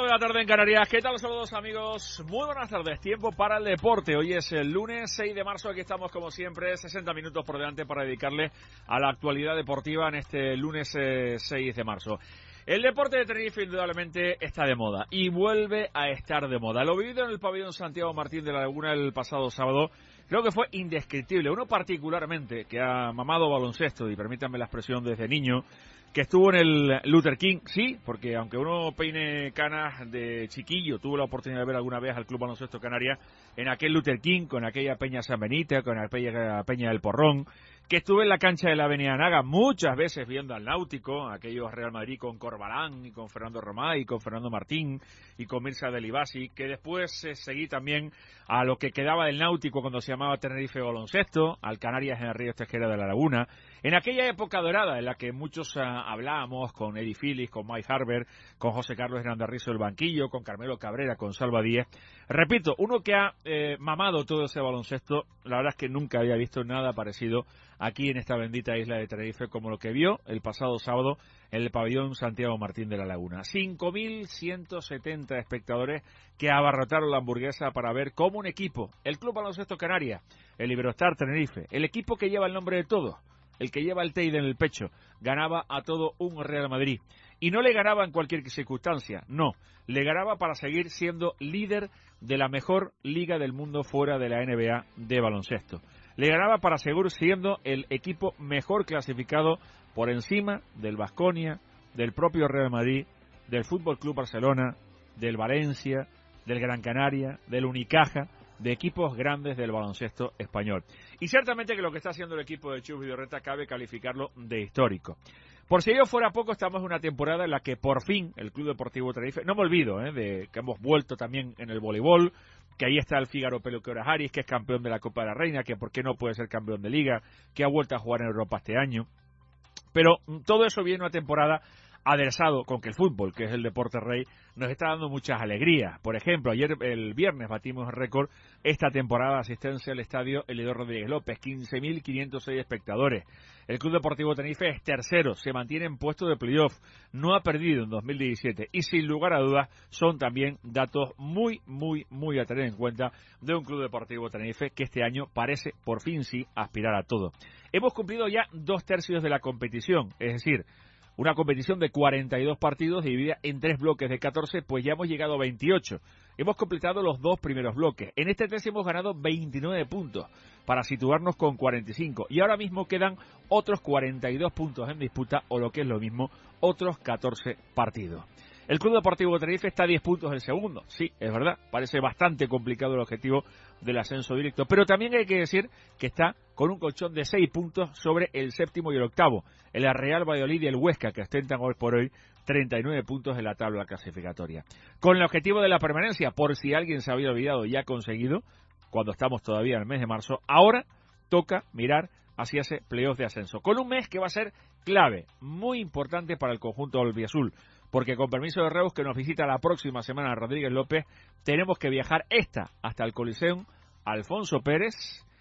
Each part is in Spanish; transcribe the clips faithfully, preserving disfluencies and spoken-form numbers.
de la tarde en Canarias. ¿Qué tal? Saludos, amigos. Muy buenas tardes. Tiempo para el deporte. Hoy es el lunes seis de marzo. Aquí estamos, como siempre, sesenta minutos por delante para dedicarle a la actualidad deportiva en este lunes eh, seis de marzo. El deporte de Tenerife indudablemente está de moda y vuelve a estar de moda. Lo vivido en el pabellón Santiago Martín de la Laguna el pasado sábado creo que fue indescriptible. Uno particularmente que ha mamado baloncesto, y permítanme la expresión, desde niño, que estuvo en el Luther King, sí, porque aunque uno peine canas de chiquillo, tuvo la oportunidad de ver alguna vez al Club Baloncesto Canarias en aquel Luther King, con aquella Peña San Benito, con aquella Peña del Porrón, que estuve en la cancha de la Avenida Naga muchas veces viendo al Náutico, aquellos Real Madrid con Corbalán y con Fernando Romá y con Fernando Martín y con Mirza Delibasi, que después eh, seguí también a lo que quedaba del Náutico cuando se llamaba Tenerife Baloncesto, al Canarias en el Río Tejera de la Laguna, en aquella época dorada en la que muchos uh, hablábamos con Eddie Phillips, con Mike Harber, con José Carlos Hernández Rizo del banquillo, con Carmelo Cabrera, con Salva Díez. Repito, uno que ha eh, mamado todo ese baloncesto, la verdad es que nunca había visto nada parecido aquí en esta bendita isla de Tenerife como lo que vio el pasado sábado en el pabellón Santiago Martín de la Laguna. cinco mil ciento setenta espectadores que abarrotaron la Hamburguesa para ver cómo un equipo, el Club Baloncesto Canarias, el Iberostar Tenerife, el equipo que lleva el nombre de todos, el que lleva el Teide en el pecho, ganaba a todo un Real Madrid. Y no le ganaba en cualquier circunstancia, no. Le ganaba para seguir siendo líder de la mejor liga del mundo fuera de la N B A de baloncesto. Le ganaba para seguir siendo el equipo mejor clasificado por encima del Baskonia, del propio Real Madrid, del Fútbol Club Barcelona, del Valencia, del Gran Canaria, del Unicaja, de equipos grandes del baloncesto español. Y ciertamente que lo que está haciendo el equipo de Chus Vidorreta cabe calificarlo de histórico. Por si ello fuera poco, estamos en una temporada en la que por fin el Club Deportivo Tenerife, no me olvido eh, de que hemos vuelto también en el voleibol, que ahí está el Fígaro Peluqueras Aris, que es campeón de la Copa de la Reina, que por qué no puede ser campeón de Liga, que ha vuelto a jugar en Europa este año. Pero todo eso viene una temporada aderezado con que el fútbol, que es el deporte rey, nos está dando muchas alegrías. Por ejemplo, ayer, el viernes, batimos el récord esta temporada de asistencia al estadio Elidor Rodríguez López, quince mil quinientos seis espectadores. El Club Deportivo Tenerife es tercero, se mantiene en puesto de playoff, no ha perdido en dos mil diecisiete y sin lugar a dudas son también datos muy, muy, muy a tener en cuenta de un Club Deportivo Tenerife que este año parece por fin sí aspirar a todo. Hemos cumplido ya dos tercios de la competición, es decir, una competición de cuarenta y dos partidos dividida en tres bloques de catorce, pues ya hemos llegado a veintiocho. Hemos completado los dos primeros bloques. En este tercio hemos ganado veintinueve puntos para situarnos con cuarenta y cinco. Y ahora mismo quedan otros cuarenta y dos puntos en disputa, o lo que es lo mismo, otros catorce partidos. El Club Deportivo Tenerife está a diez puntos del segundo. Sí, es verdad, parece bastante complicado el objetivo del ascenso directo. Pero también hay que decir que está con un colchón de seis puntos sobre el séptimo y el octavo. El Real Valladolid y el Huesca, que ostentan hoy por hoy treinta y nueve puntos en la tabla clasificatoria. Con el objetivo de la permanencia, por si alguien se había olvidado y ha conseguido, cuando estamos todavía en el mes de marzo, ahora toca mirar hacia ese playoff de ascenso. Con un mes que va a ser clave, muy importante para el conjunto albiazul. Porque con permiso de Reus, que nos visita la próxima semana Rodríguez López, tenemos que viajar esta hasta el Coliseum Alfonso Pérez,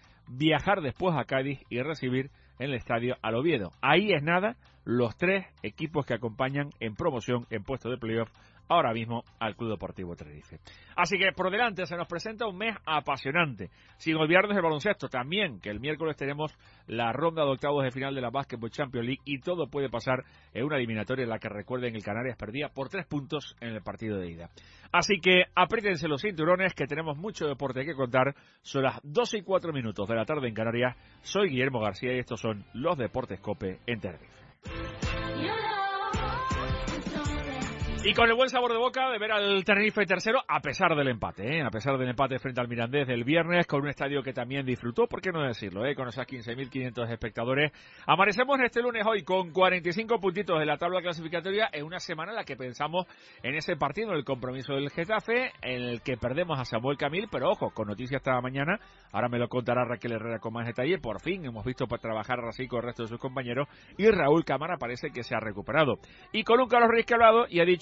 viajar después a Cádiz y recibir en el estadio al Oviedo. Ahí es nada, los tres equipos que acompañan en promoción en puesto de playoff ahora mismo al Club Deportivo Tenerife. Así que por delante se nos presenta un mes apasionante, sin olvidarnos del baloncesto también, que el miércoles tenemos la ronda de octavos de final de la Basketball Champions League y todo puede pasar en una eliminatoria en la que, recuerden, el Canarias perdía por tres puntos en el partido de ida. Así que apriétense los cinturones, que tenemos mucho deporte que contar. Son las doce y cuatro minutos de la tarde en Canarias. Soy Guillermo García y estos son los Deportes COPE en Tenerife. Y con el buen sabor de boca de ver al Tenerife tercero, a pesar del empate, ¿eh? a pesar del empate frente al Mirandés del viernes, con un estadio que también disfrutó, ¿por qué no decirlo?, ¿eh? con esas quince mil quinientos espectadores. Amanecemos este lunes hoy con cuarenta y cinco puntitos en la tabla clasificatoria, en una semana en la que pensamos en ese partido, en el compromiso del Getafe, en el que perdemos a Samuel Camil, pero ojo, con noticias esta mañana, ahora me lo contará Raquel Herrera con más detalle, por fin hemos visto para trabajar así con el resto de sus compañeros, y Raúl Cámara parece que se ha recuperado. Y con un Carlos Ruiz que ha hablado y ha dicho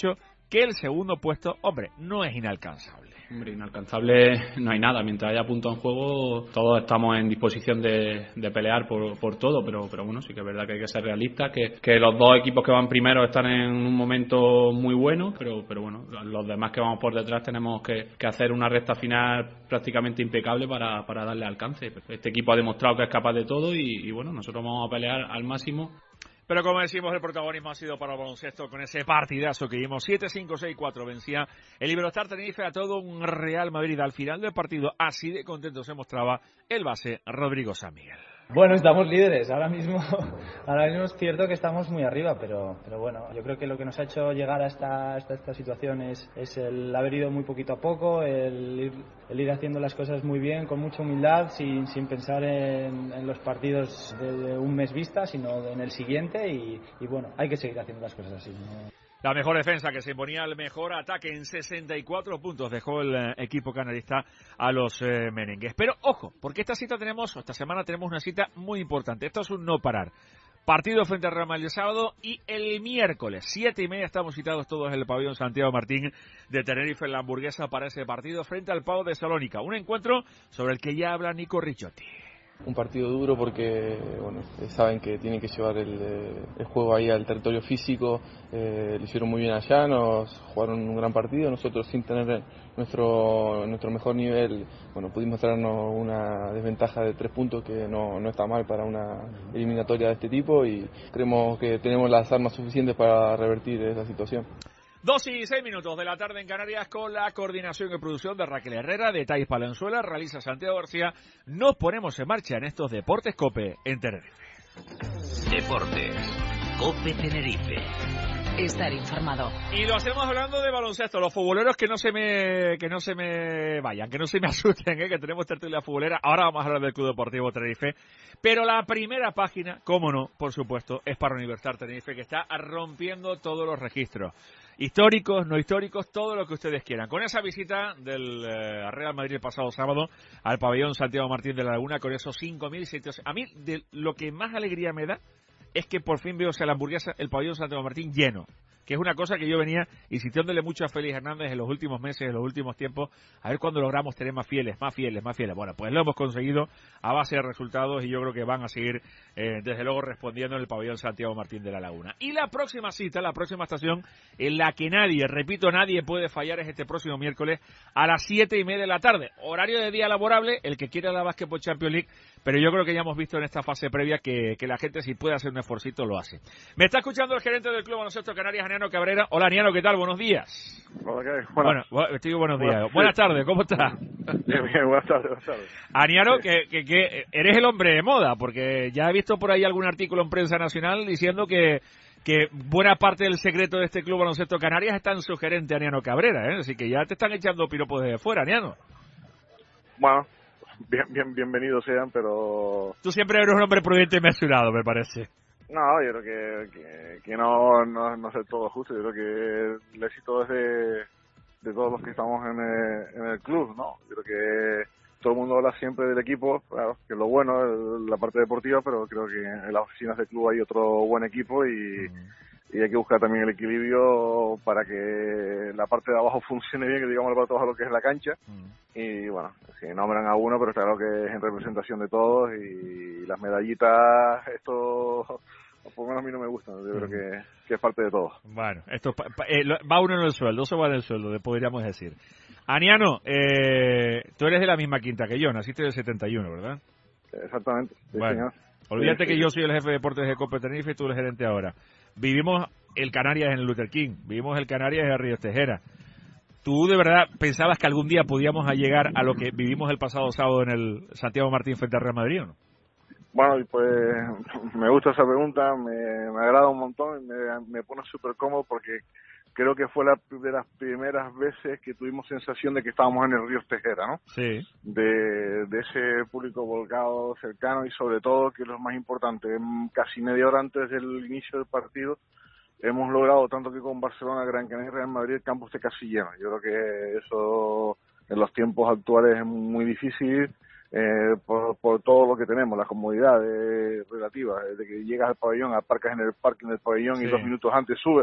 que el segundo puesto, hombre, no es inalcanzable. Hombre, inalcanzable no hay nada. Mientras haya puntos en juego, todos estamos en disposición de, de pelear por, por todo, pero, pero bueno, sí que es verdad que hay que ser realistas, que, que los dos equipos que van primero están en un momento muy bueno, pero, pero bueno, los demás que vamos por detrás tenemos que, que hacer una recta final prácticamente impecable para, para darle alcance. Este equipo ha demostrado que es capaz de todo y, y bueno, nosotros vamos a pelear al máximo. Pero como decimos, el protagonismo ha sido para el baloncesto con ese partidazo que vimos siete cinco seis cuatro. Vencía el Iberostar Tenerife a todo un Real Madrid. Al final del partido, así de contento se mostraba el base Rodrigo San Miguel. Bueno, estamos líderes. Ahora mismo, ahora mismo es cierto que estamos muy arriba, pero, pero bueno, yo creo que lo que nos ha hecho llegar a esta, a esta, esta situación es, es el haber ido muy poquito a poco, el ir, el ir haciendo las cosas muy bien, con mucha humildad, sin, sin pensar en, en los partidos de, de un mes vista, sino en el siguiente y, y bueno, hay que seguir haciendo las cosas así, ¿no? La mejor defensa que se imponía al mejor ataque en sesenta y cuatro puntos dejó el eh, equipo canarista a los eh, merengues. Pero ojo, porque esta cita tenemos, esta semana tenemos una cita muy importante. Esto es un no parar. Partido frente al Real Madrid el sábado y el miércoles, siete y media, estamos citados todos en el pabellón Santiago Martín de Tenerife en la Hamburguesa para ese partido frente al Pau de Salónica. Un encuentro sobre el que ya habla Nico Ricciotti. Un partido duro porque bueno, saben que tienen que llevar el, el juego ahí al territorio físico, eh, lo hicieron muy bien allá, nos jugaron un gran partido, nosotros sin tener nuestro nuestro mejor nivel, bueno, pudimos traernos una desventaja de tres puntos que no, no está mal para una eliminatoria de este tipo y creemos que tenemos las armas suficientes para revertir esa situación. Dos y seis minutos de la tarde en Canarias con la coordinación y producción de Raquel Herrera, de Thais Palenzuela, realiza Santiago García. Nos ponemos en marcha en estos Deportes COPE en Tenerife. Deportes COPE Tenerife. Estar informado. Y lo hacemos hablando de baloncesto. Los futboleros que no se me que no se me vayan, que no se me asusten, ¿eh? Que tenemos tertulia futbolera. Ahora vamos a hablar del Club Deportivo Tenerife. Pero la primera página, cómo no, por supuesto, es para Universidad Tenerife, que está rompiendo todos los registros. Históricos, no históricos, todo lo que ustedes quieran. Con esa visita del eh, Real Madrid el pasado sábado al pabellón Santiago Martín de la Laguna, con esos cinco mil sitios. A mí, de lo que más alegría me da es que por fin veo, o sea, la hamburguesa, el pabellón Santiago Martín lleno, que es una cosa que yo venía insistiéndole mucho a Félix Hernández en los últimos meses, en los últimos tiempos, a ver cuándo logramos tener más fieles, más fieles, más fieles. Bueno, pues lo hemos conseguido a base de resultados y yo creo que van a seguir, eh, desde luego, respondiendo en el pabellón Santiago Martín de la Laguna. Y la próxima cita, la próxima estación, en la que nadie, repito, nadie puede fallar, es este próximo miércoles a las siete y media de la tarde. Horario de día laborable, el que quiera la Basketball Champions League, pero yo creo que ya hemos visto en esta fase previa que, que la gente, si puede hacer un esforcito, lo hace. Me está escuchando el gerente del Club Baloncesto Canarias, Aniano Cabrera. Hola, Aniano, ¿qué tal? Buenos días. Hola, ¿qué hay? Bueno, bueno, estoy buenos días. Buenas, buenas tardes, ¿cómo estás? Bien, bien, buenas tardes, buenas tardes. Aniano, sí. que, que, que eres el hombre de moda, porque ya he visto por ahí algún artículo en prensa nacional diciendo que que buena parte del secreto de este Club Baloncesto Canarias está en su gerente, Aniano Cabrera, ¿eh? Así que ya te están echando piropos desde fuera, Aniano. Bueno, bien, bien, bienvenidos sean, pero... Tú siempre eres un hombre prudente y mesurado, me parece. No, yo creo que, que, que no, no, no es del todo justo. Yo creo que el éxito es de, de todos los que estamos en el, en el club, ¿no? Yo creo que todo el mundo habla siempre del equipo, claro, que es lo bueno, es la parte deportiva, pero creo que en las oficinas del club hay otro buen equipo y, y hay que buscar también el equilibrio para que la parte de abajo funcione bien, que digamos para todo lo que es la cancha. Y bueno, si nombran a uno, pero claro que es en representación de todos y las medallitas, esto por lo menos a mí no me gustan, yo creo que, que es parte de todo. Bueno, esto eh, va uno en el sueldo, eso va en el sueldo, podríamos decir. Aniano, eh, tú eres de la misma quinta que yo, naciste del setenta y uno, ¿verdad? Exactamente, sí, bueno, señor. Olvídate sí, que sí. yo soy el jefe de deportes de COPE Tenerife y tú eres gerente ahora. Vivimos el Canarias en el Luther King, vivimos el Canarias en el Río Tejera. ¿Tú de verdad pensabas que algún día podíamos llegar a lo que vivimos el pasado sábado en el Santiago Martín frente al Real Madrid o no? Bueno, pues me gusta esa pregunta, me, me agrada un montón, me, me pone súper cómodo porque creo que fue la de las primeras veces que tuvimos sensación de que estábamos en el Río Tejera, ¿no? Sí. De, de ese público volcado, cercano y sobre todo, que es lo más importante, casi media hora antes del inicio del partido, hemos logrado tanto que con Barcelona, Gran Canaria y Real Madrid el campo esté casi lleno. Yo creo que eso en los tiempos actuales es muy difícil. Eh, por, por todo lo que tenemos, la comodidad eh, relativa, de que llegas al pabellón, aparcas en el parking del pabellón sí. y dos minutos antes subes,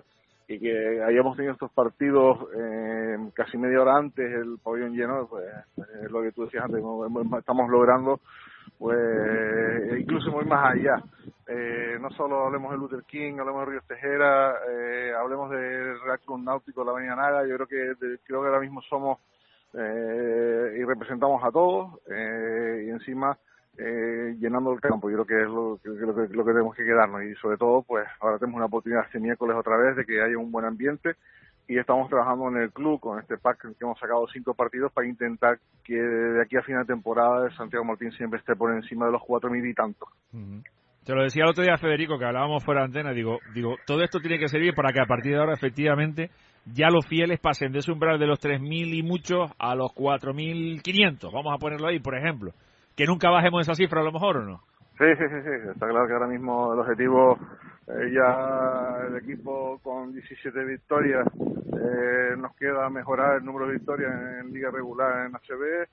y que hayamos tenido estos partidos eh, casi media hora antes, el pabellón lleno, pues eh, lo que tú decías antes, estamos logrando pues incluso muy más allá. Eh, no solo hablemos de Luther King, hablemos de Ríos Tejera, eh, hablemos del Real Club Náutico de la Avenida Naga. Yo creo que de, creo que ahora mismo somos eh, y representamos a todos eh, y encima eh, llenando el campo. Yo creo que es lo que, lo, que, lo que tenemos que quedarnos, y sobre todo pues ahora tenemos una oportunidad este miércoles otra vez de que haya un buen ambiente, y estamos trabajando en el club con este pack que hemos sacado cinco partidos para intentar que de aquí a fin de temporada el Santiago Martín siempre esté por encima de los cuatro mil y tantos. Uh-huh. Te lo decía el otro día, Federico, que hablábamos fuera de antena, digo, digo, todo esto tiene que servir para que a partir de ahora efectivamente ya los fieles pasen de ese umbral de los tres mil y muchos a los cuatro mil quinientos, vamos a ponerlo ahí, por ejemplo, que nunca bajemos esa cifra a lo mejor, ¿o no? Sí, sí, sí, sí, está claro que ahora mismo el objetivo, eh, ya el equipo con diecisiete victorias, eh, nos queda mejorar el número de victorias en liga regular en H B,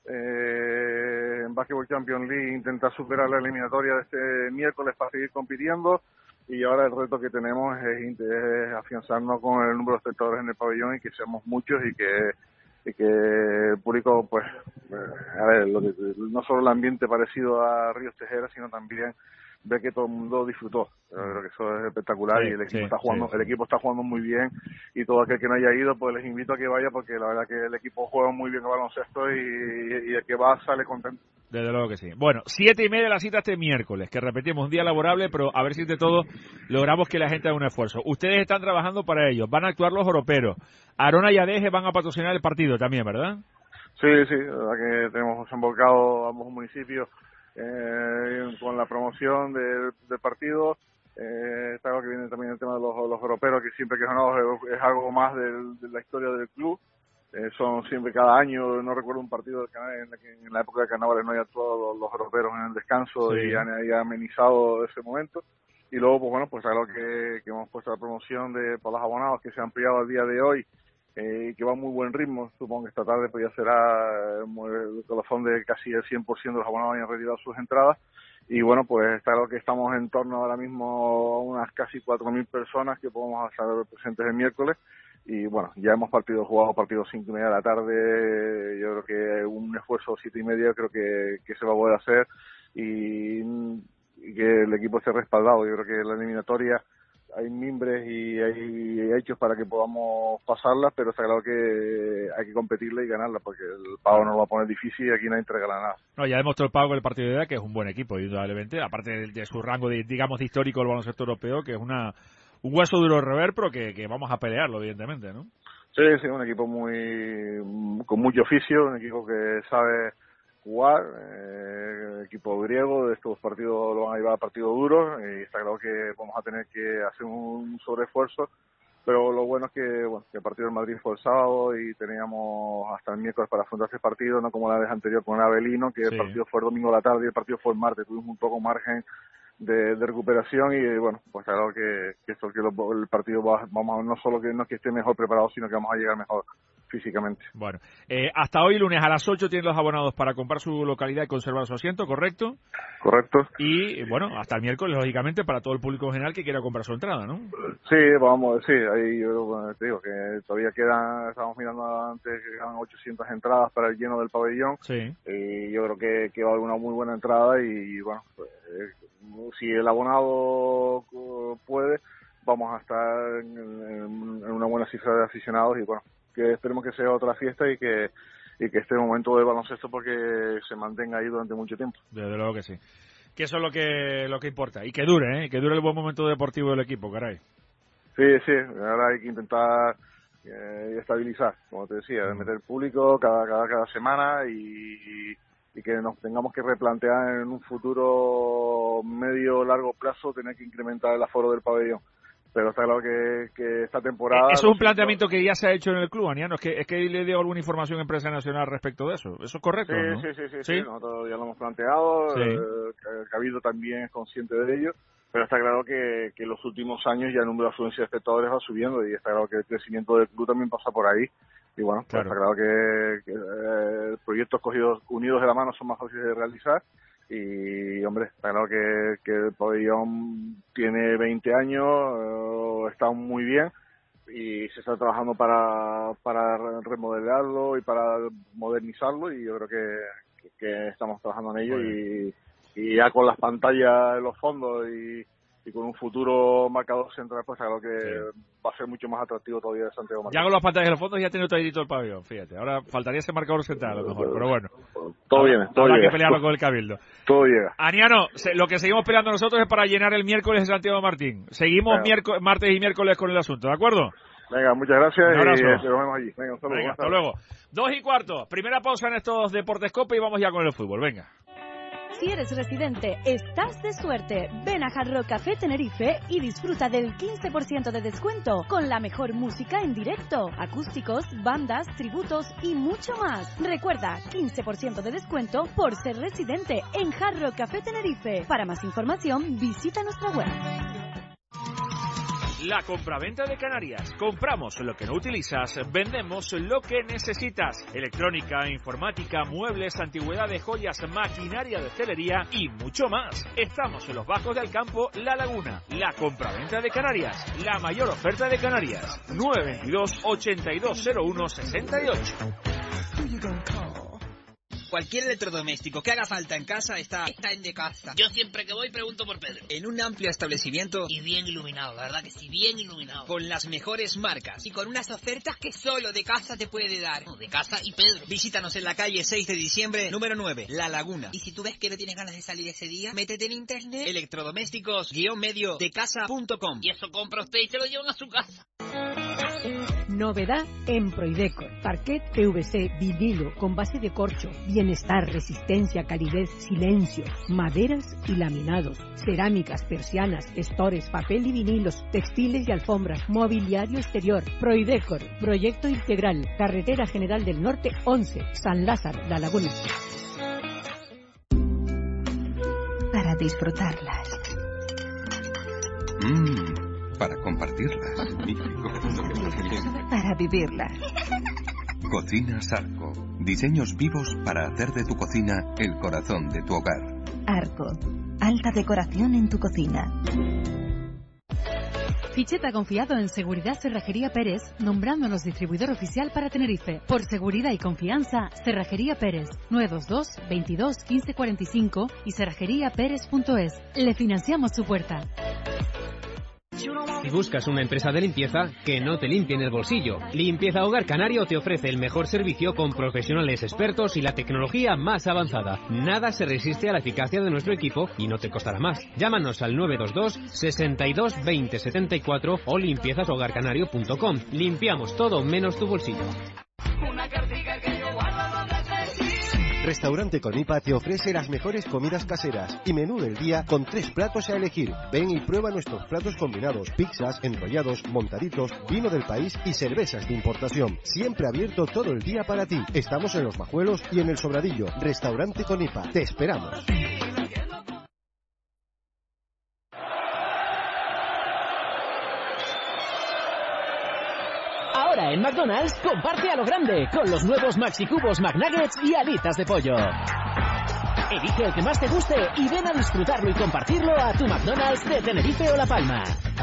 eh, en Basketball Champions League intentar superar la eliminatoria de este miércoles para seguir compitiendo, y ahora el reto que tenemos es, es afianzarnos con el número de espectadores en el pabellón y que seamos muchos y que y que el público, pues, eh, a ver, lo que, no solo el ambiente parecido a Ríos Tejera, sino también ver que todo el mundo disfrutó. Yo creo que eso es espectacular, sí, y el equipo sí, está jugando, sí, sí. el equipo está jugando muy bien, y todo aquel que no haya ido, pues les invito a que vaya, porque la verdad que el equipo juega muy bien el baloncesto, y, y, y el que va sale contento. Desde luego que sí. Bueno, siete y media la cita este miércoles, que repetimos, un día laborable, pero a ver si de todo logramos que la gente haga un esfuerzo. Ustedes están trabajando para ello, van a actuar los oroperos. Arona y Adeje van a patrocinar el partido también, ¿verdad? Sí, sí, la verdad que tenemos embolcado ambos municipios eh, con la promoción del, del partido. Eh, está algo que viene también el tema de los, los oroperos, que siempre que ganamos es, es algo más del, de la historia del club. Eh, son siempre cada año, no recuerdo un partido del canal en la que en la época de carnavales no haya actuado los, los europeos en el descanso, sí, y han, haya amenizado ese momento. Y luego, pues bueno, pues algo que, que hemos puesto la promoción de por los abonados, que se ha ampliado al día de hoy, eh, que va a muy buen ritmo. Supongo que esta tarde pues ya será el colofón de casi el cien por ciento de los abonados hayan retirado sus entradas. Y bueno, pues está claro que estamos en torno ahora mismo a unas casi cuatro mil personas que podemos estar presentes el miércoles. Y bueno, ya hemos partido jugado partidos cinco y media de la tarde. Yo creo que un esfuerzo siete y media creo que, que se va a poder hacer, y, y que el equipo esté respaldado. Yo creo que la eliminatoria hay mimbres y hay hechos para que podamos pasarla, pero está claro que hay que competirla y ganarla, porque el Pau nos lo va a poner difícil y aquí nadie entrega nada. No, ya demostró el Pau con el partido de edad que es un buen equipo, indudablemente, aparte de, de su rango de, digamos, de histórico del baloncesto europeo, que es una un hueso duro de rever, pero que, que vamos a pelearlo, evidentemente, ¿no? Sí, sí, un equipo muy con mucho oficio, un equipo que sabe jugar, eh, equipo griego. De estos partidos lo van a llevar a partidos duros, y está claro que vamos a tener que hacer un sobreesfuerzo, pero lo bueno es que, bueno, que el partido del Madrid fue el sábado y teníamos hasta el miércoles para afrontar ese partido, no como la vez anterior con Avelino, que sí, el partido fue el domingo a la tarde y el partido fue el martes. Tuvimos un poco margen de, de recuperación, y bueno, pues claro que, que esto que lo, el partido va, vamos a, no solo que no es que esté mejor preparado, sino que vamos a llegar mejor físicamente. Bueno, eh, hasta hoy lunes a las ocho tienen los abonados para comprar su localidad y conservar su asiento, ¿correcto? Correcto. Y bueno, hasta el miércoles, lógicamente, para todo el público en general que quiera comprar su entrada, ¿no? Sí, vamos, sí, ahí yo bueno, te digo que todavía quedan, estábamos mirando antes que quedan ochocientas entradas para el lleno del pabellón, sí, y yo creo que, que va a haber una muy buena entrada, y, y bueno, pues, eh, si el abonado puede, vamos a estar en, en, en una buena cifra de aficionados, y bueno, que esperemos que sea otra fiesta y que y que este momento de baloncesto porque se mantenga ahí durante mucho tiempo. Desde luego que sí. Que eso es lo que lo que importa, y que dure, ¿eh? Que dure el buen momento deportivo del equipo, caray. Sí, sí, ahora hay que intentar eh, estabilizar, como te decía, mm. meter público cada cada cada semana, y, y y que nos tengamos que replantear en un futuro medio largo plazo tener que incrementar el aforo del pabellón. Pero está claro que, que esta temporada... Eso es un planteamiento que ya se ha hecho en el club, Aniano. Es que, es que le dio alguna información a Empresa Nacional respecto de eso. ¿Eso es correcto? Sí, ¿no? sí, sí, sí, sí, sí. Nosotros ya lo hemos planteado. Sí. Eh, Cabildo también es consciente de ello. Pero está claro que, que en los últimos años ya el número de afluencia de espectadores va subiendo, y está claro que el crecimiento del club también pasa por ahí. Y bueno, pues claro, está claro que, que eh, proyectos cogidos unidos de la mano son más fáciles de realizar. Y hombre, está claro que, que el pabellón tiene veinte años, eh, está muy bien, y se está trabajando para, para remodelarlo y para modernizarlo, y yo creo que, que estamos trabajando en ello, y, y ya con las pantallas en los fondos y, y con un futuro marcador central, pues claro que sí, va a ser mucho más atractivo todavía de Santiago Martín. Ya con las pantallas en los fondos ya tiene todo edito el pabellón, fíjate. Ahora faltaría ese marcador central a lo mejor, pero bueno. Todo viene, todo habrá llega. que pelearlo con el Cabildo. Todo llega. Aniano, lo que seguimos peleando nosotros es para llenar el miércoles de Santiago Martín. Seguimos miércoles, martes y miércoles con el asunto, ¿de acuerdo? Venga, muchas gracias un abrazo. Y nos vemos allí. Venga, un saludo. Venga, hasta luego. Dos y cuarto, primera pausa en estos Deportes Copa y vamos ya con el fútbol, venga. Si eres residente, estás de suerte. Ven a Hard Rock Café Tenerife y disfruta del quince por ciento de descuento con la mejor música en directo, acústicos, bandas, tributos y mucho más. Recuerda, quince por ciento de descuento por ser residente en Hard Rock Café Tenerife. Para más información, visita nuestra web. La compraventa de Canarias. Compramos lo que no utilizas, vendemos lo que necesitas. Electrónica, informática, muebles, antigüedades, joyas, maquinaria de hostelería y mucho más. Estamos en los Bajos del Campo, La Laguna. La compraventa de Canarias. La mayor oferta de Canarias. nueve dos dos, ochenta y dos cero uno, sesenta y ocho. Cualquier electrodoméstico que haga falta en casa está, está en Decasa. Yo siempre que voy pregunto por Pedro. En un amplio establecimiento y bien iluminado, la verdad que sí, bien iluminado. Con las mejores marcas y con unas ofertas que solo Decasa te puede dar. No, Decasa y Pedro. Visítanos en la calle seis de diciembre, número nueve, La Laguna. Y si tú ves que no tienes ganas de salir ese día, métete en internet. Electrodomésticos guión medio de casa punto com. Y eso compra usted y se lo llevan a su casa. Novedad en Proidecor. Parquet P V C vinilo con base de corcho, bienestar, resistencia, calidez, silencio, maderas y laminados, cerámicas, persianas, estores, papel y vinilos, textiles y alfombras, mobiliario exterior. Proidecor, proyecto integral, Carretera General del Norte once, San Lázaro, La Laguna. Para disfrutarlas. Mmm. Para compartirlas. Para vivirlas. Cocina Arco. Diseños vivos para hacer de tu cocina el corazón de tu hogar. Arco. Alta decoración en tu cocina. Ficheta confiado en Seguridad Cerrajería Pérez, nombrándonos distribuidor oficial para Tenerife. Por seguridad y confianza, Cerrajería Pérez, nueve dos dos, veintidós, quince cuarenta y cinco y cerrajería pérez punto es. Le financiamos su puerta. Si buscas una empresa de limpieza, que no te limpie en el bolsillo. Limpieza Hogar Canario te ofrece el mejor servicio con profesionales expertos y la tecnología más avanzada. Nada se resiste a la eficacia de nuestro equipo y no te costará más. Llámanos al nueve dos dos, sesenta y dos, veinte setenta y cuatro o limpiezas hogar canario punto com. Limpiamos todo menos tu bolsillo. Una cartica que yo guardo donde te... Restaurante Conipa te ofrece las mejores comidas caseras y menú del día con tres platos a elegir. Ven y prueba nuestros platos combinados, pizzas, enrollados, montaditos, vino del país y cervezas de importación. Siempre abierto todo el día para ti. Estamos en Los Majuelos y en El Sobradillo. Restaurante Conipa. Te esperamos. Ahora en McDonald's, comparte a lo grande con los nuevos Maxi Cubos McNuggets y alitas de pollo. Elige el que más te guste y ven a disfrutarlo y compartirlo a tu McDonald's de Tenerife o La Palma.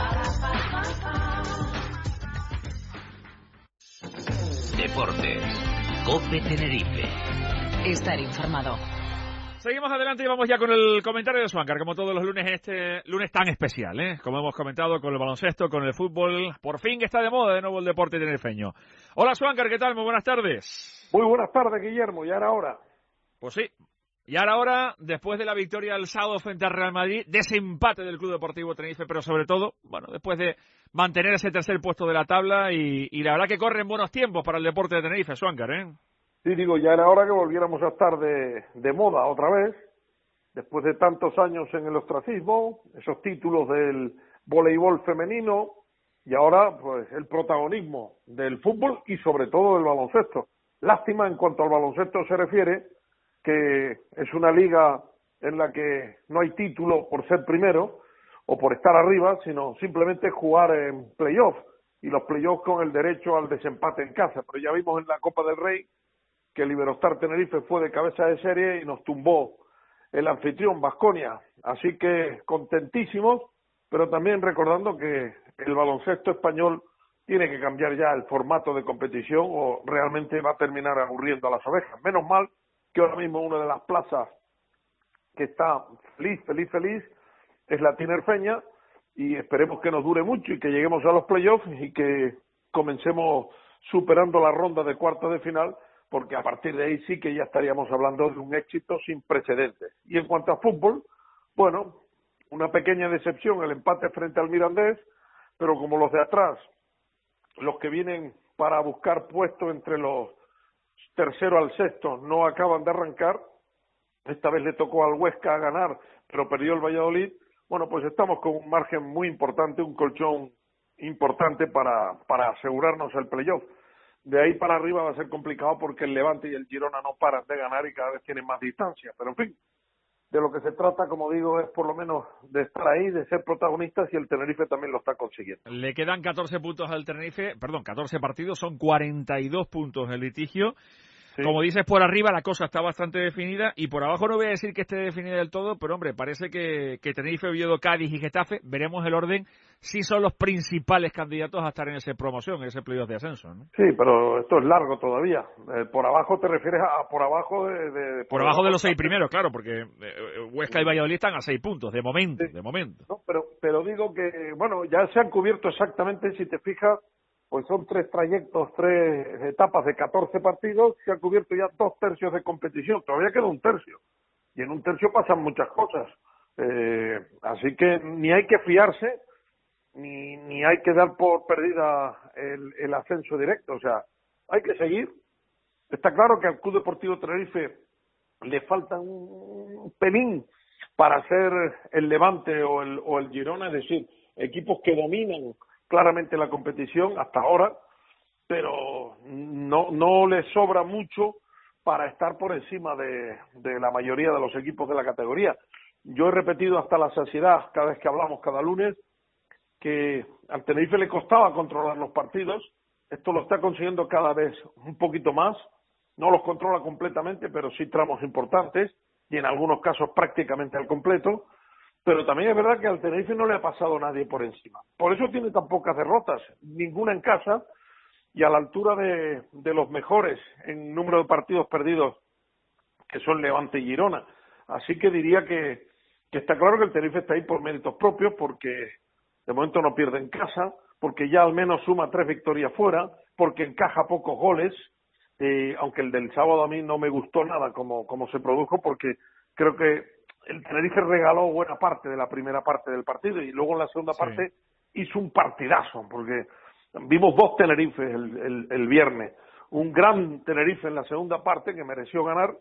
Deportes. COPE Tenerife. Estar informado. Seguimos adelante y vamos ya con el comentario de Swankar, como todos los lunes en este lunes tan especial, ¿eh? Como hemos comentado con el baloncesto, con el fútbol, por fin está de moda de nuevo el deporte tinerfeño. Hola Swankar, ¿qué tal? Muy buenas tardes. Muy buenas tardes, Guillermo, ya era hora. Pues sí, y ahora, ahora, después de la victoria el sábado frente al Real Madrid, desempate del Club Deportivo Tenerife, pero sobre todo, bueno, después de mantener ese tercer puesto de la tabla y, y la verdad que corren buenos tiempos para el deporte de Tenerife, Swankar, ¿eh? Sí, digo, ya era hora que volviéramos a estar de, de moda otra vez, después de tantos años en el ostracismo, esos títulos del voleibol femenino y ahora pues el protagonismo del fútbol y sobre todo del baloncesto. Lástima en cuanto al baloncesto se refiere que es una liga en la que no hay título por ser primero o por estar arriba, sino simplemente jugar en playoff y los playoffs con el derecho al desempate en casa. Pero ya vimos en la Copa del Rey que el Iberostar Tenerife fue de cabeza de serie y nos tumbó el anfitrión Baskonia. Así que contentísimos, pero también recordando que el baloncesto español tiene que cambiar ya el formato de competición o realmente va a terminar aburriendo a las ovejas. Menos mal que ahora mismo una de las plazas que está feliz, feliz, feliz es la tinerfeña, y esperemos que nos dure mucho y que lleguemos a los playoffs y que comencemos superando la ronda de cuartos de final, porque a partir de ahí sí que ya estaríamos hablando de un éxito sin precedentes. Y en cuanto a fútbol, bueno, una pequeña decepción el empate frente al Mirandés, pero como los de atrás, los que vienen para buscar puestos entre los tercero al sexto, no acaban de arrancar, esta vez le tocó al Huesca ganar, pero perdió el Valladolid. Bueno, pues estamos con un margen muy importante, un colchón importante para, para asegurarnos el playoff. De ahí para arriba va a ser complicado porque el Levante y el Girona no paran de ganar y cada vez tienen más distancia. Pero en fin, de lo que se trata, como digo, es por lo menos de estar ahí, de ser protagonistas, y el Tenerife también lo está consiguiendo. Le quedan catorce puntos al Tenerife, perdón, catorce partidos, son cuarenta y dos puntos el litigio. Sí. Como dices, por arriba la cosa está bastante definida, y por abajo no voy a decir que esté definida del todo, pero hombre, parece que, que Tenerife, Oviedo, Cádiz y Getafe, veremos el orden, sí son los principales candidatos a estar en esa promoción, en ese playoff de ascenso, ¿no? Sí, pero esto es largo todavía. Eh, por abajo te refieres a por abajo de... de, de por, por abajo de los seis primeros, claro, porque eh, Huesca y Valladolid están a seis puntos, de momento, sí. de momento. No, pero, pero digo que, bueno, ya se han cubierto exactamente, si te fijas, pues son tres trayectos, tres etapas de catorce partidos, se han cubierto ya dos tercios de competición, todavía queda un tercio, y en un tercio pasan muchas cosas, eh, así que ni hay que fiarse, ni, ni hay que dar por perdida el, el ascenso directo, o sea, hay que seguir. Está claro que al Club Deportivo Tenerife le falta un pelín para ser el Levante o el, o el Girona, es decir, equipos que dominan claramente la competición hasta ahora, pero no no le sobra mucho para estar por encima de, de la mayoría de los equipos de la categoría. Yo he repetido hasta la saciedad, cada vez que hablamos cada lunes, que al Tenerife le costaba controlar los partidos. Esto lo está consiguiendo cada vez un poquito más. No los controla completamente, pero sí tramos importantes, y en algunos casos prácticamente al completo. Pero también es verdad que al Tenerife no le ha pasado nadie por encima. Por eso tiene tan pocas derrotas, ninguna en casa, y a la altura de, de los mejores en número de partidos perdidos, que son Levante y Girona. Así que diría que, que está claro que el Tenerife está ahí por méritos propios, porque de momento no pierde en casa, porque ya al menos suma tres victorias fuera, porque encaja pocos goles, eh, aunque el del sábado a mí no me gustó nada como, como se produjo, porque creo que el Tenerife regaló buena parte de la primera parte del partido y luego en la segunda sí. parte hizo un partidazo, porque vimos dos Tenerifes el, el, el viernes. Un gran Tenerife en la segunda parte que mereció ganar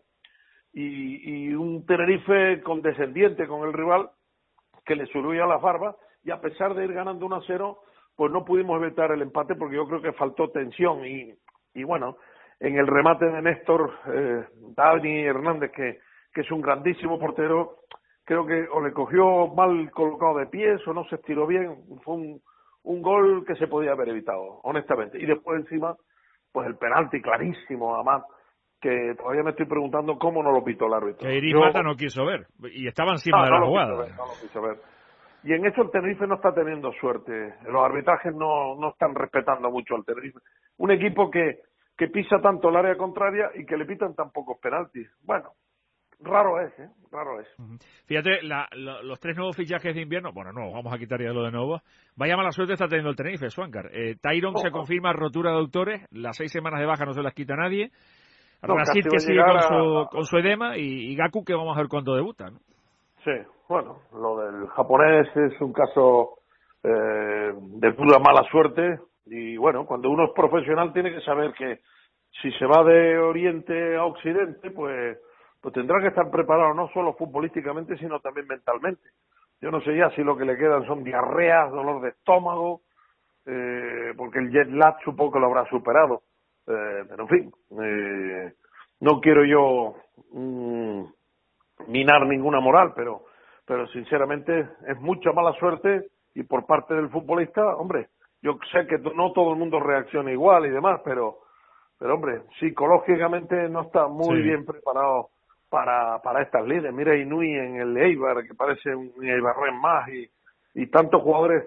y, y un Tenerife condescendiente con el rival que le subía las barbas, y a pesar de ir ganando uno a cero, pues no pudimos evitar el empate porque yo creo que faltó tensión y, y bueno, en el remate de Néstor, eh, Dani Hernández, que que es un grandísimo portero, creo que o le cogió mal colocado de pies o no se estiró bien, fue un, un gol que se podía haber evitado, honestamente. Y después encima, pues el penalti clarísimo, además, que todavía me estoy preguntando cómo no lo pitó el árbitro. Que Iris Mata no quiso ver, y estaba encima no, de no la jugada. Ver, no lo quiso ver. Y en eso el Tenerife no está teniendo suerte, los arbitrajes no, no están respetando mucho al Tenerife. Un equipo que, que pisa tanto el área contraria y que le pitan tan pocos penaltis. Bueno, raro es, ¿eh? Raro es. Uh-huh. Fíjate, la, la, los tres nuevos fichajes de invierno, bueno, no, vamos a quitar ya lo de nuevo. Vaya mala suerte está teniendo el Tenerife, Swankar. Eh, Tyron oh, se confirma rotura de aductores, las seis semanas de baja no se las quita nadie. No, Rashid que sigue con su, a... con su edema y, y Gaku que vamos a ver cuándo debuta, ¿no? Sí, bueno, lo del japonés es un caso eh, de pura mala suerte y bueno, cuando uno es profesional tiene que saber que si se va de Oriente a Occidente, pues pues tendrá que estar preparado no solo futbolísticamente, sino también mentalmente. Yo no sé ya si lo que le quedan son diarreas, dolor de estómago, eh, porque el jet lag supongo que lo habrá superado. Eh, pero en fin, eh, no quiero yo mm, minar ninguna moral, pero, pero sinceramente es mucha mala suerte y por parte del futbolista, hombre, yo sé que no todo el mundo reacciona igual y demás, pero, pero hombre, psicológicamente no está muy sí. bien preparado para para estas líderes. Mira Inui en el Eibar, que parece un Eibarren más, y, y tantos jugadores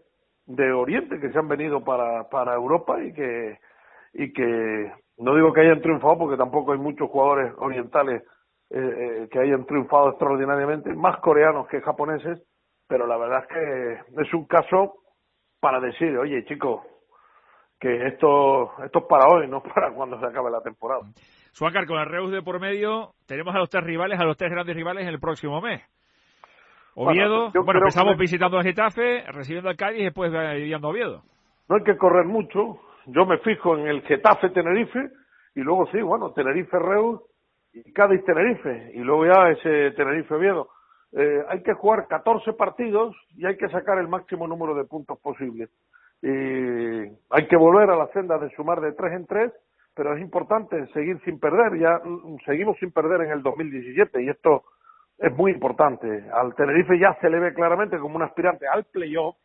de Oriente que se han venido para, para Europa y que, y que no digo que hayan triunfado porque tampoco hay muchos jugadores orientales eh, eh, que hayan triunfado extraordinariamente, más coreanos que japoneses, pero la verdad es que es un caso para decir, oye chicos, que esto, esto es para hoy, no para cuando se acabe la temporada. Suancar, con el Reus de por medio, tenemos a los tres rivales, a los tres grandes rivales en el próximo mes. Oviedo, bueno, bueno empezamos que... visitando a Getafe, recibiendo al Cádiz y después viendo a Oviedo. No hay que correr mucho, yo me fijo en el Getafe-Tenerife y luego sí, bueno, Tenerife-Reus y Cádiz-Tenerife y luego ya ese Tenerife-Oviedo. Eh, hay que jugar catorce partidos y hay que sacar el máximo número de puntos posible. Y hay que volver a la senda de sumar de tres en tres, pero es importante seguir sin perder, ya seguimos sin perder en el dos mil diecisiete y esto es muy importante. Al Tenerife ya se le ve claramente como un aspirante al playoff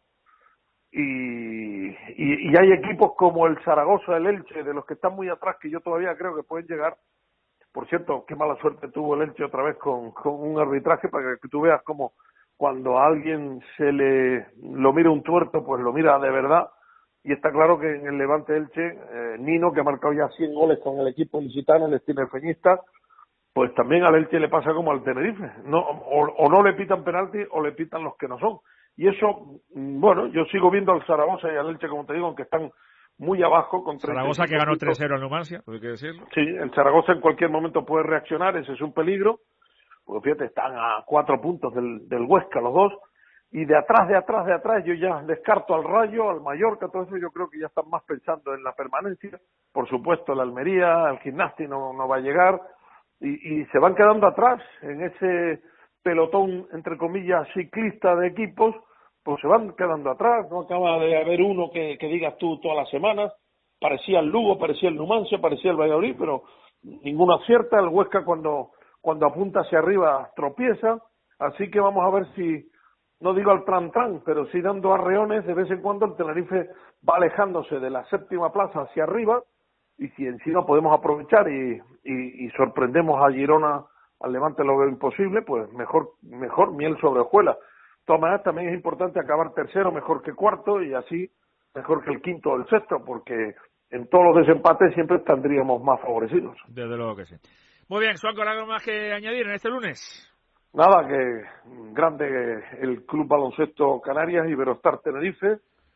y, y, y hay equipos como el Zaragoza, el Elche, de los que están muy atrás, que yo todavía creo que pueden llegar. Por cierto, qué mala suerte tuvo el Elche otra vez con, con un arbitraje, para que tú veas como cuando a alguien se le lo mira un tuerto, pues lo mira de verdad. Y está claro que en el Levante Elche, eh, Nino, que ha marcado ya cien goles con el equipo licitano, el tinerfeñista, pues también al Elche le pasa como al Tenerife, no, o, o no le pitan penalti o le pitan los que no son. Y eso, bueno, yo sigo viendo al Zaragoza y al Elche, como te digo, aunque están muy abajo. Con Zaragoza que ganó tres cero al Numancia, hay que decirlo. Sí, el Zaragoza en cualquier momento puede reaccionar, ese es un peligro, porque fíjate, están a cuatro puntos del, del Huesca los dos, y de atrás, de atrás, de atrás, yo ya descarto al Rayo, al Mallorca, todo eso, yo creo que ya están más pensando en la permanencia. Por supuesto, el Almería, el Gimnasti no, no va a llegar, y, y se van quedando atrás en ese pelotón, entre comillas, ciclista de equipos, pues se van quedando atrás. No acaba de haber uno que, que digas tú todas las semanas, parecía el Lugo, parecía el Numancia, parecía el Valladolid, pero ninguno acierta. El Huesca cuando, cuando apunta hacia arriba tropieza, así que vamos a ver si, no digo al tran-tran, pero sí dando arreones, de vez en cuando el Tenerife va alejándose de la séptima plaza hacia arriba, y si encima podemos aprovechar y, y, y sorprendemos a Girona, al Levante lo veo imposible, pues mejor, mejor miel sobre hojuelas. De todas maneras, también es importante acabar tercero mejor que cuarto y así mejor que el quinto o el sexto, porque en todos los desempates siempre tendríamos más favorecidos. Desde luego que sí. Muy bien, Suanco, ¿algo más que añadir en este lunes? Nada, que grande el Club Baloncesto Canarias, Iberostar Tenerife,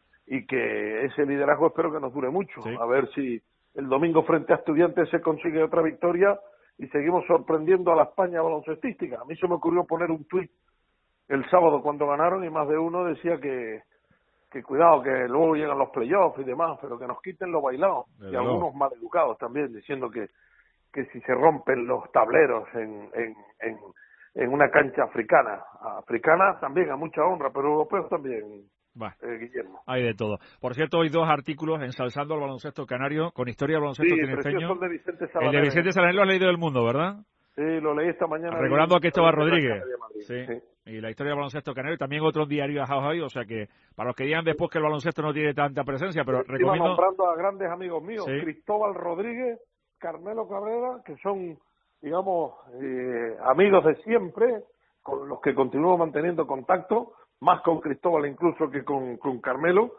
y que ese liderazgo espero que nos dure mucho. Sí. A ver si el domingo frente a Estudiantes se consigue otra victoria y seguimos sorprendiendo a la España baloncestística. A mí se me ocurrió poner un tuit el sábado cuando ganaron y más de uno decía que, que cuidado, que luego llegan los playoffs y demás, pero que nos quiten lo bailado. Desde y algunos luego. Maleducados también, diciendo que, que si se rompen los tableros en, en, en, en una cancha africana, africana también a mucha honra, pero europeos también. Eh, Guillermo. Hay de todo. Por cierto, hoy dos artículos ensalzando al baloncesto canario con historia del baloncesto sí, tinerfeño. De Vicente el de Vicente Salanés lo has leído del Mundo, ¿verdad? Sí, lo leí esta mañana. Recordando a Cristóbal Rodríguez. Sí. sí. Y la historia del baloncesto canario, también otro diario a hoy, o sea que para los que digan después que el baloncesto no tiene tanta presencia, pero Estoy recomiendo... nombrando a grandes amigos míos, ¿sí? Cristóbal Rodríguez, Carmelo Cabrera, que son, digamos, eh, amigos de siempre, con los que continúo manteniendo contacto, más con Cristóbal incluso que con, con Carmelo,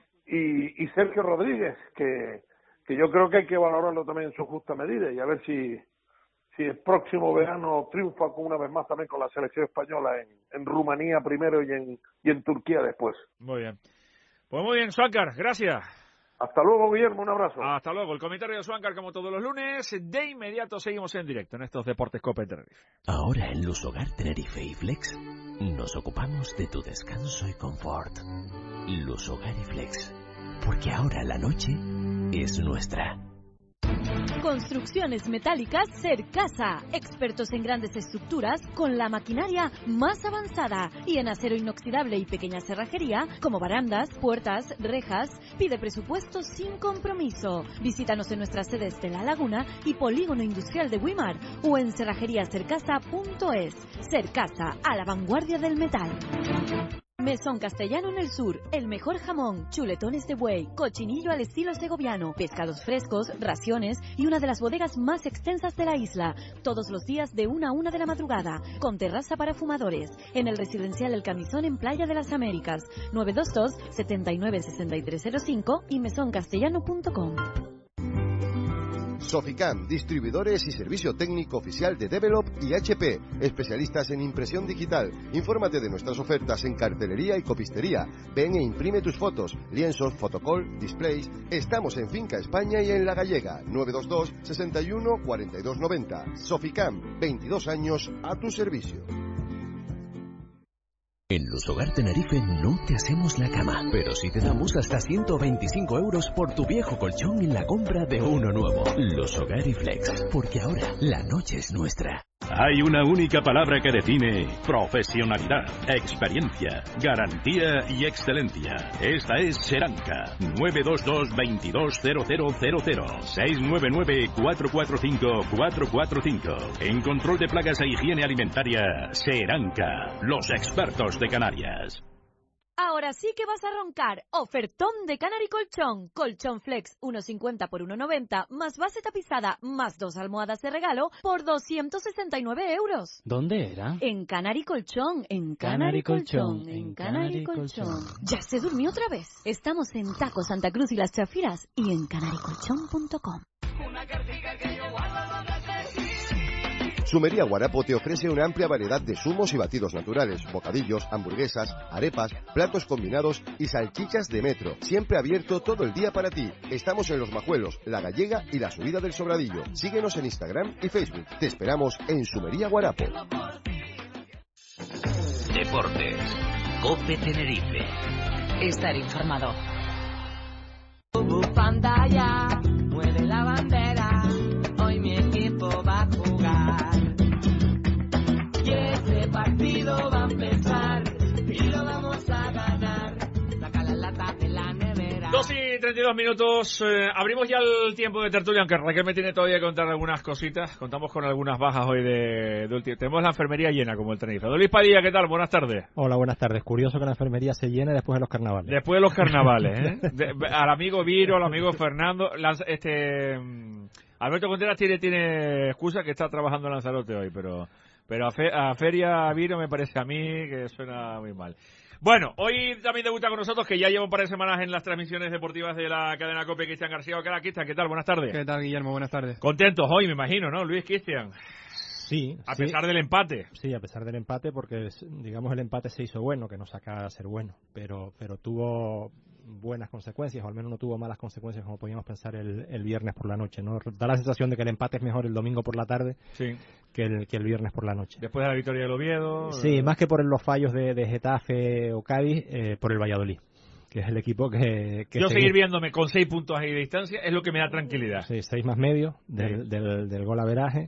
y, y Sergio Rodríguez, que, que yo creo que hay que valorarlo también en su justa medida, y a ver si... si el próximo verano triunfa con una vez más también con la selección española en, en Rumanía primero y en, y en Turquía después. Muy bien. Pues muy bien, Suancar, gracias. Hasta luego, Guillermo, un abrazo. Hasta luego. El comentario de Suancar, como todos los lunes. De inmediato seguimos en directo en estos Deportes Cope Tenerife. Ahora en Lusogar Tenerife y Flex nos ocupamos de tu descanso y confort. Lusogar y Flex, porque ahora la noche es nuestra. Construcciones metálicas Cercasa, expertos en grandes estructuras con la maquinaria más avanzada y en acero inoxidable y pequeña cerrajería como barandas, puertas, rejas. Pide presupuesto sin compromiso. Visítanos en nuestras sedes de La Laguna y Polígono Industrial de Güímar o en cerrajería cercasa punto es. Cercasa, a la vanguardia del metal. Mesón Castellano en el sur, el mejor jamón, chuletones de buey, cochinillo al estilo segoviano, pescados frescos, raciones y una de las bodegas más extensas de la isla, todos los días de una a una de la madrugada, con terraza para fumadores, en el residencial El Camisón en Playa de las Américas, nueve dos dos, siete nueve seis tres cero cinco y mesón castellano punto com. Soficam, distribuidores y servicio técnico oficial de Develop y H P, especialistas en impresión digital. Infórmate de nuestras ofertas en cartelería y copistería. Ven e imprime tus fotos, lienzos, fotocall, displays. Estamos en Finca España y en La Gallega, nueve dos dos, sesenta y uno, cuarenta y dos noventa. Soficam, veintidós años a tu servicio. En Lusogar Tenerife no te hacemos la cama, pero sí te damos hasta ciento veinticinco euros por tu viejo colchón en la compra de uno nuevo. Lusogar y Flex, porque ahora la noche es nuestra. Hay una única palabra que define profesionalidad, experiencia, garantía y excelencia. Esta es Seranca. nueve dos dos, veintidós, cero cero cero cero. seis nueve nueve, cuatro cuatro cinco, cuatro cuatro cinco. En control de plagas e higiene alimentaria, Seranca. Los expertos de Canarias. Ahora sí que vas a roncar. Ofertón de Canary Colchón. Colchón Flex uno cincuenta por uno noventa, más base tapizada, más dos almohadas de regalo por doscientos sesenta y nueve euros. ¿Dónde era? En Canary Colchón, en Canary, Canary Colchón, Colchón, en Canary, Canary Colchón. Colchón. Ya se durmió otra vez. Estamos en Taco Santa Cruz y Las Chafiras y en canary colchón punto com. Una cartica que yo guardo donde te... Sumería Guarapo te ofrece una amplia variedad de zumos y batidos naturales, bocadillos, hamburguesas, arepas, platos combinados y salchichas de metro. Siempre abierto todo el día para ti. Estamos en Los Majuelos, La Gallega y la Subida del Sobradillo. Síguenos en Instagram y Facebook. Te esperamos en Sumería Guarapo. Deportes. COPE Tenerife. Estar informado. Pantalla, mueve la bandera. Hoy mi equipo va a jugar. Y este partido va a empezar y lo vamos a ganar. Saca la lata de la nevera. dos y treinta y dos minutos. Eh, abrimos ya el tiempo de tertulia, aunque Raquel me tiene todavía que contar algunas cositas. Contamos con algunas bajas hoy de, de último. Tenemos la enfermería llena, como el Tenerife. Don Luis Padilla, ¿qué tal? Buenas tardes. Hola, buenas tardes. Curioso que la enfermería se llene después de los carnavales. Después de los carnavales, ¿eh? De, al amigo Viro, al amigo Fernando. Lanz, este Alberto Contreras tiene, tiene excusa que está trabajando en Lanzarote hoy, pero... Pero a, fe, a Feria Viro me parece a mí que suena muy mal. Bueno, hoy también debuta con nosotros, que ya lleva un par de semanas en las transmisiones deportivas de la cadena COPE, Cristian García. Hola, Cristian, ¿qué tal? Buenas tardes. ¿Qué tal, Guillermo? Buenas tardes. Contentos hoy, me imagino, ¿no, Luis, Cristian? Sí. A sí. pesar del empate. Sí, a pesar del empate, porque, digamos, el empate se hizo bueno, que no saca a ser bueno, pero, pero tuvo buenas consecuencias, o al menos no tuvo malas consecuencias como podíamos pensar el, el viernes por la noche, ¿no? Da la sensación de que el empate es mejor el domingo por la tarde sí. que, el, que el viernes por la noche. Después de la victoria del Oviedo. Sí, eh... más que por los fallos de, de Getafe o Cádiz, eh, por el Valladolid, que es el equipo que... que Yo seguir... seguir viéndome con seis puntos ahí de distancia es lo que me da tranquilidad. Sí, seis más medio del, sí. del, del gol averaje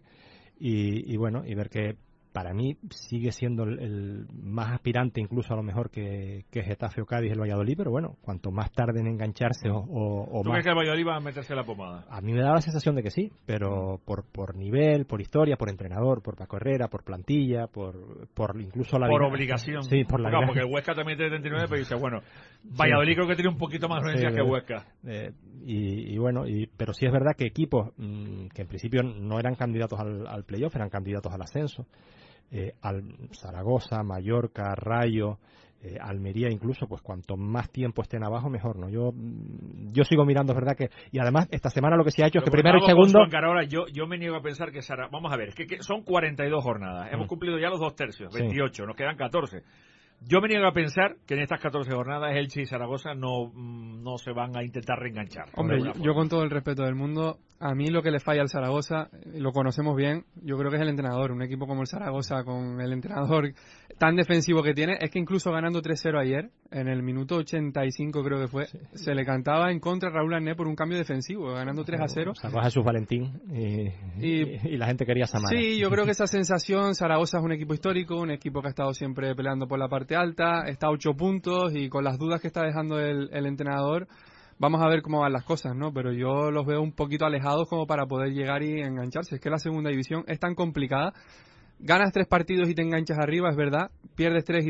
y, y bueno, y ver que para mí sigue siendo el, el más aspirante incluso a lo mejor que, que Getafe o Cádiz el Valladolid, pero bueno, cuanto más tarde en engancharse o, o, o ¿Tú más... crees que el Valladolid va a meterse la pomada? A mí me da la sensación de que sí, pero por por nivel, por historia, por entrenador, por Paco Herrera, por plantilla, por por incluso la... Por vida... obligación. Sí, por la... Claro, porque el Huesca también tiene treinta y nueve, pero dice, bueno, Valladolid sí. creo que tiene un poquito más urgencias sí, que Huesca. Eh, y, y bueno, y, pero sí es verdad que equipos mmm, que en principio no eran candidatos al, al playoff, eran candidatos al ascenso, Eh, al Zaragoza, Mallorca, Rayo, eh, Almería incluso, pues cuanto más tiempo estén abajo mejor, ¿no? Yo yo sigo mirando, es verdad que, y además esta semana lo que se ha hecho Pero es que primero y segundo... Ahora yo, yo me niego a pensar que Zaragoza, vamos a ver, es que, que son cuarenta y dos jornadas, mm. hemos cumplido ya los dos tercios, veintiocho, sí. Nos quedan catorce. Yo me niego a pensar que en estas catorce jornadas Elche y Zaragoza no, no se van a intentar reenganchar. Hombre, yo, yo con todo el respeto del mundo, a mí lo que le falla al Zaragoza, lo conocemos bien, yo creo que es el entrenador. Un equipo como el Zaragoza, con el entrenador tan defensivo que tiene, es que incluso ganando tres cero ayer, en el minuto ochenta y cinco creo que fue, sí. se le cantaba en contra a Raúl Arné por un cambio defensivo, ganando tres a cero. Sacó a Jesús Valentín y, y, y la gente quería Samara. Sí, yo creo que esa sensación, Zaragoza es un equipo histórico, un equipo que ha estado siempre peleando por la parte alta, está a ocho puntos y con las dudas que está dejando el, el entrenador, vamos a ver cómo van las cosas, ¿no? Pero yo los veo un poquito alejados como para poder llegar y engancharse. Es que la segunda división es tan complicada. Ganas tres partidos y te enganchas arriba, es verdad. Pierdes tres y te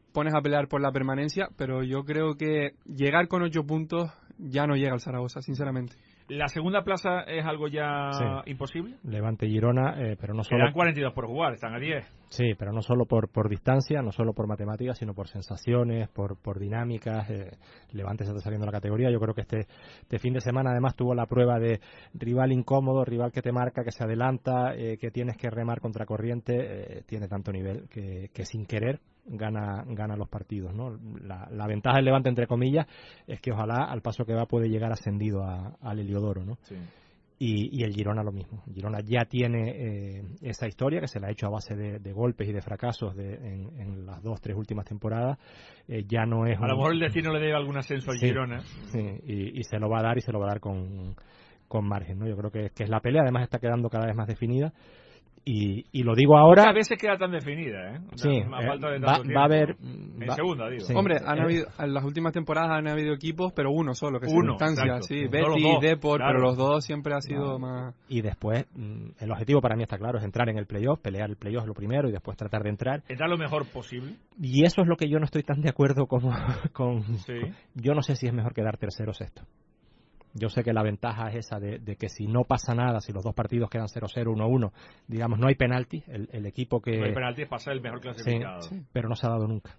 pones a pelear por la permanencia, pero yo creo que llegar con ocho puntos ya no llega al Zaragoza, sinceramente. ¿La segunda plaza es algo ya sí. imposible? Levante y Girona, eh, pero no solo... Quedan cuarenta y dos por jugar, están a diez. Sí, pero no solo por, por distancia, no solo por matemáticas, sino por sensaciones, por, por dinámicas. Eh, Levante se está saliendo de la categoría. Yo creo que este, este fin de semana además tuvo la prueba de rival incómodo, rival que te marca, que se adelanta, eh, que tienes que remar contra corriente. Eh, tiene tanto nivel que, que sin querer gana gana los partidos, ¿no? La, la ventaja del Levante, entre comillas, es que ojalá al paso que va puede llegar ascendido a, al Heliodoro, ¿no? Sí. Y, y el Girona lo mismo. Girona ya tiene eh, esa historia que se la ha hecho a base de, de golpes y de fracasos de, en, en las dos, tres últimas temporadas. Eh, ya no es a un... lo mejor el destino le debe algún ascenso al sí, Girona. Sí, y, y se lo va a dar y se lo va a dar con, con margen, ¿no? Yo creo que, que es la pelea, además está quedando cada vez más definida. Y, y lo digo ahora... A veces queda tan definida, ¿eh? Sí, eh, falta de va, va a haber... En va, segunda, digo. Sí. Hombre, han habido, en las últimas temporadas han habido equipos, pero uno solo, que es uno, Instancia, sí, sí. Betis, Depor, claro. pero los dos siempre ha sido no. más... Y después, el objetivo para mí está claro, es entrar en el playoff, pelear el playoff es lo primero y después tratar de entrar. Entrar lo mejor posible. Y eso es lo que yo no estoy tan de acuerdo como, con... Sí. con yo no sé si es mejor quedar tercero o sexto. Yo sé que la ventaja es esa de, de que si no pasa nada, si los dos partidos quedan cero cero, uno uno, digamos, no hay penalti, el, el equipo que... No hay penalti, es pasar el mejor clasificado. Sí, sí, pero no se ha dado nunca.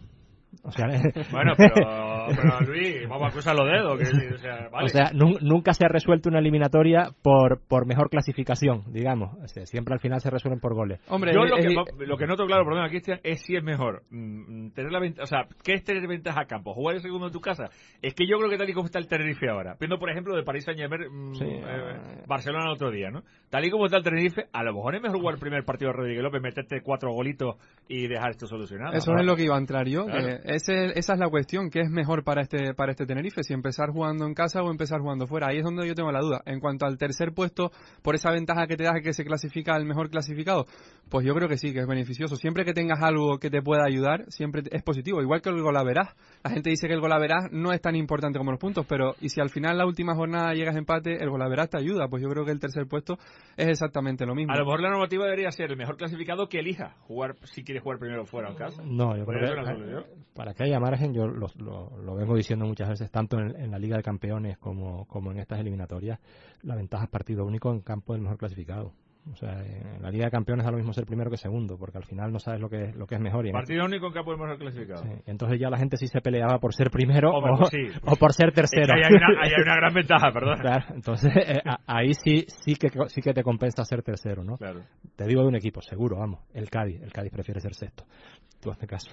O sea, bueno, pero, pero Luis, vamos a cruzar los dedos. Que, o sea, vale. O sea nu- nunca se ha resuelto una eliminatoria por por mejor clasificación, digamos. O sea, siempre al final se resuelven por goles. Hombre, yo lo, es, que, es, lo que noto claro, perdón, Cristian, es si es mejor mm, tener la ventaja, o sea, ¿qué es tener ventaja a campo? ¿Jugar el segundo en tu casa? Es que yo creo que tal y como está el Tenerife ahora, viendo por ejemplo de París Saint-Germain, mm, sí, eh, Barcelona el otro día, ¿no? Tal y como está el Tenerife, a lo mejor es mejor jugar el primer partido de Rodríguez López, meterte cuatro golitos y dejar esto solucionado. Eso ¿no? es lo que iba a entrar yo. Claro. Eh, ese, esa es la cuestión, ¿qué es mejor para este para este Tenerife? Si empezar jugando en casa o empezar jugando fuera. Ahí es donde yo tengo la duda. En cuanto al tercer puesto, por esa ventaja que te da que se clasifica el mejor clasificado, pues yo creo que sí, que es beneficioso. Siempre que tengas algo que te pueda ayudar, siempre es positivo. Igual que el golaveraz. La gente dice que el golaveraz no es tan importante como los puntos, pero y si al final la última jornada llegas a empate, el golaveraz te ayuda. Pues yo creo que el tercer puesto es exactamente lo mismo. A lo mejor la normativa debería ser el mejor clasificado que elija jugar, si quiere jugar primero fuera o en casa. No, yo creo que para que haya margen, yo lo, lo, lo vengo diciendo muchas veces, tanto en, en la Liga de Campeones como, como en estas eliminatorias, la ventaja es partido único en campo del mejor clasificado. O sea, en la Liga de Campeones da lo mismo ser primero que segundo, porque al final no sabes lo que es, lo que es mejor. Y partido este... único en campo del mejor clasificado. Sí, entonces ya la gente sí se peleaba por ser primero Hombre, o, pues sí. o por ser tercero. Es que ahí, hay una, ahí hay una gran ventaja, perdón. Claro, entonces eh, a, ahí sí sí que sí que te compensa ser tercero, ¿no? Claro. Te digo de un equipo, seguro, vamos, el Cádiz. El Cádiz prefiere ser sexto. Tú hazme caso.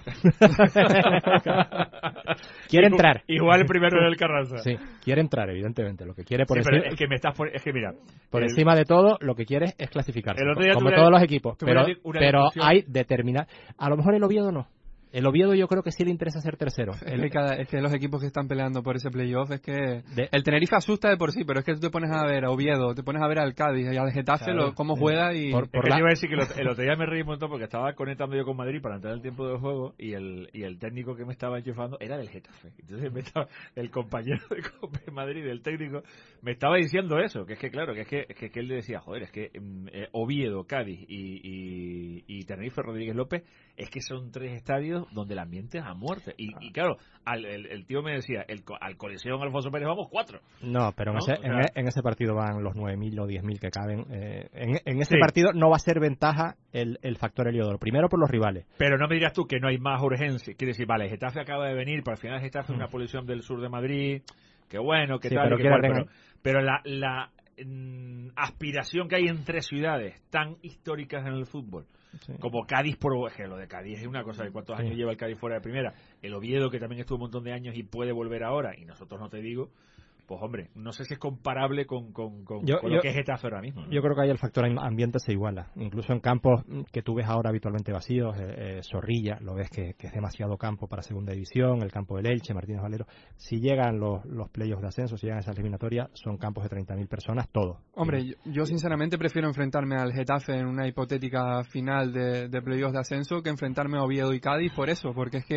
Quiere entrar. Igual el primero del Carranza. Sí, quiere entrar, evidentemente. Lo que quiere por sí, encima, es que me estás por, es que mira, por el, encima de todo, lo que quiere es clasificarse, como tuve, todos los equipos. Pero, una pero hay determinar. A lo mejor el Oviedo no. El Oviedo yo creo que sí le interesa ser tercero. Es que, cada, es que los equipos que están peleando por ese playoff, es que de, el Tenerife asusta de por sí, pero es que tú te pones a ver a Oviedo, te pones a ver al Cádiz y al Getafe, claro, lo, cómo juega y... Por, por es que la... te iba a decir que el, el otro día me reí un montón porque estaba conectando yo con Madrid para entrar al tiempo de juego y el y el técnico que me estaba enchufando era del Getafe. Entonces me estaba, el compañero de Cope Madrid, el técnico, me estaba diciendo eso, que es que claro, que es que, que, que él le decía, joder, es que eh, Oviedo, Cádiz y, y, y Tenerife Rodríguez López, es que son tres estadios donde el ambiente a muerte. Y, y claro, al, el, el tío me decía, el, al Coliseo Alfonso Pérez vamos cuatro. No, pero en, ¿no? Ese, o sea, en, en ese partido van los nueve mil o diez mil que caben. Eh, en, en ese sí. partido no va a ser ventaja el, el factor Heliodoro. Primero por los rivales. Pero no me dirás tú que no hay más urgencia. Quiere decir, vale, Getafe acaba de venir, pero al final Getafe es mm. una posición del sur de Madrid. Que bueno, que sí, tal, pero, que cual, pero, regalar... pero la... la mm, aspiración que hay en tres ciudades tan históricas en el fútbol, sí. como Cádiz, por ejemplo, lo de Cádiz es una cosa de cuántos sí. años lleva el Cádiz fuera de primera, el Oviedo que también estuvo un montón de años y puede volver ahora, y nosotros no te digo, pues hombre, no sé si es comparable con, con, con, yo, con yo, lo que es Getafe ahora mismo, ¿no? Yo creo que ahí el factor ambiente se iguala, incluso en campos que tú ves ahora habitualmente vacíos, eh, eh, Zorrilla, lo ves que, que es demasiado campo para segunda división, el campo del Elche, Martínez Valero, si llegan los, los playoffs de ascenso, si llegan esas eliminatorias, son campos de treinta mil personas, todos. Hombre, yo, yo sinceramente prefiero enfrentarme al Getafe en una hipotética final de, de playoffs de ascenso que enfrentarme a Oviedo y Cádiz por eso, porque es que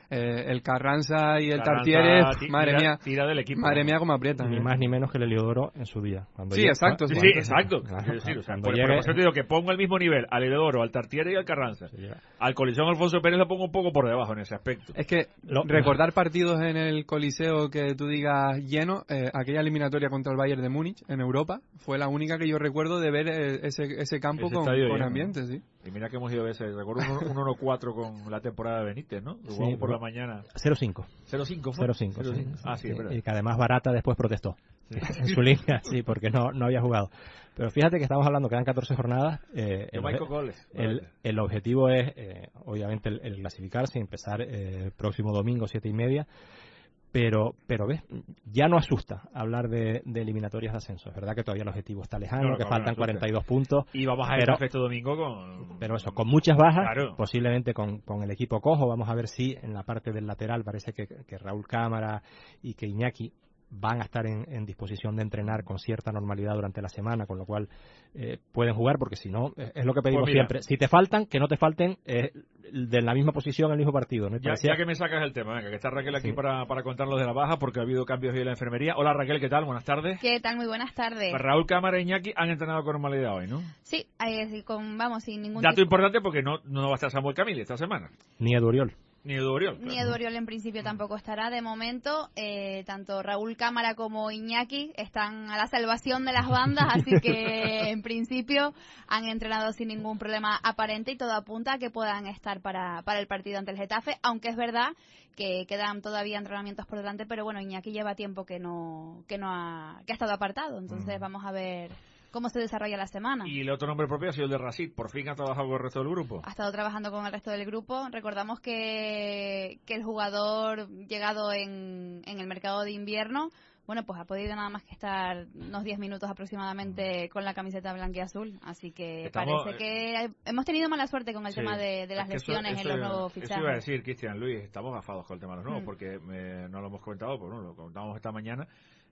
Eh, el Carranza y el Carranza, Tartiere, ti- madre tira, mía, tira del equipo. madre mía cómo aprietan. Ni ¿eh? más ni menos que el Heliodoro en su día. Cuando Sí, llega- exacto, Sí, sí, sí, sí. exacto. Claro, Quiero decir, o sea, cuando por, llegue- por eso te digo que pongo al mismo nivel al Heredoro, al Tartiere y al Carranza. Al Coliseo Alfonso Pérez lo pongo un poco por debajo en ese aspecto. Es que Lo- recordar partidos en el Coliseo que tú digas lleno, eh, aquella eliminatoria contra el Bayern de Múnich en Europa, fue la única que yo recuerdo de ver eh, ese, ese campo Ese con, estadio con lleno, ambiente, ¿no? sí. Y mira que hemos ido a veces, recuerdo un uno uno cuatro con la temporada de Benítez, ¿no? Lo jugamos Sí, por pero- la mañana. cero cinco. cero cinco fue. cero cinco, cero sí, cinco. sí, Ah, sí, sí. es verdad. Y que además Barata después protestó Sí. en su línea, sí, porque no, no había jugado. Pero fíjate que estamos hablando, quedan catorce jornadas. Eh, Yo el, Michael obje- Goles. el, el objetivo es, eh, obviamente, el, el clasificarse y empezar eh, el próximo domingo, siete y media. Pero, pero ves, ya no asusta hablar de, de eliminatorias de ascenso. Es verdad que todavía el objetivo está lejano, No, no, que no, faltan no, cuarenta y dos puntos. Y vamos a ir pero, este domingo con... pero eso, con muchas bajas, Claro. posiblemente con, con el equipo cojo. Vamos a ver si en la parte del lateral parece que, que Raúl Cámara y que Iñaki van a estar en, en disposición de entrenar con cierta normalidad durante la semana, con lo cual eh, pueden jugar, porque si no, eh, es lo que pedimos Pues mira. siempre. Si te faltan, que no te falten eh, de la misma posición en el mismo partido. ¿no? Y Ya, parecía- ya que me sacas el tema, venga, que está Raquel aquí Sí. para, para contarnos de la baja, porque ha habido cambios hoy en la enfermería. Hola Raquel, ¿qué tal? Buenas tardes. ¿Qué tal? Muy buenas tardes. Pues Raúl Cámara e Iñaki han entrenado con normalidad hoy, ¿no? Sí, eh, sí, con, vamos, sin ningún Dato tipo- importante porque no, no va a estar Samuel Camille esta semana. Ni Edu Oriol. Ni Edu Oriol. Ni claro. Edu Oriol en principio tampoco estará. De momento, eh, tanto Raúl Cámara como Iñaki están a la salvación de las bandas, así que en principio han entrenado sin ningún problema aparente y todo apunta a que puedan estar para, para el partido ante el Getafe, aunque es verdad que quedan todavía entrenamientos por delante, pero bueno, Iñaki lleva tiempo que no que no ha, que ha estado apartado, entonces Mm. vamos a ver cómo se desarrolla la semana. Y el otro nombre propio ha sido el de Rashid. Por fin ha trabajado con el resto del grupo. Ha estado trabajando con el resto del grupo. Recordamos que, que el jugador llegado en, en el mercado de invierno, bueno, pues ha podido nada más que estar unos diez minutos aproximadamente con la camiseta blanca y azul. Así que Estamos, parece que hemos tenido mala suerte con el Sí. tema de, de las Es que eso- lesiones eso- en los nuevos Eso fichajes. iba a decir, Cristian Luis, estamos gafados con el tema de los nuevos, Mm. porque eh, no lo hemos comentado, pues no, lo comentábamos esta mañana.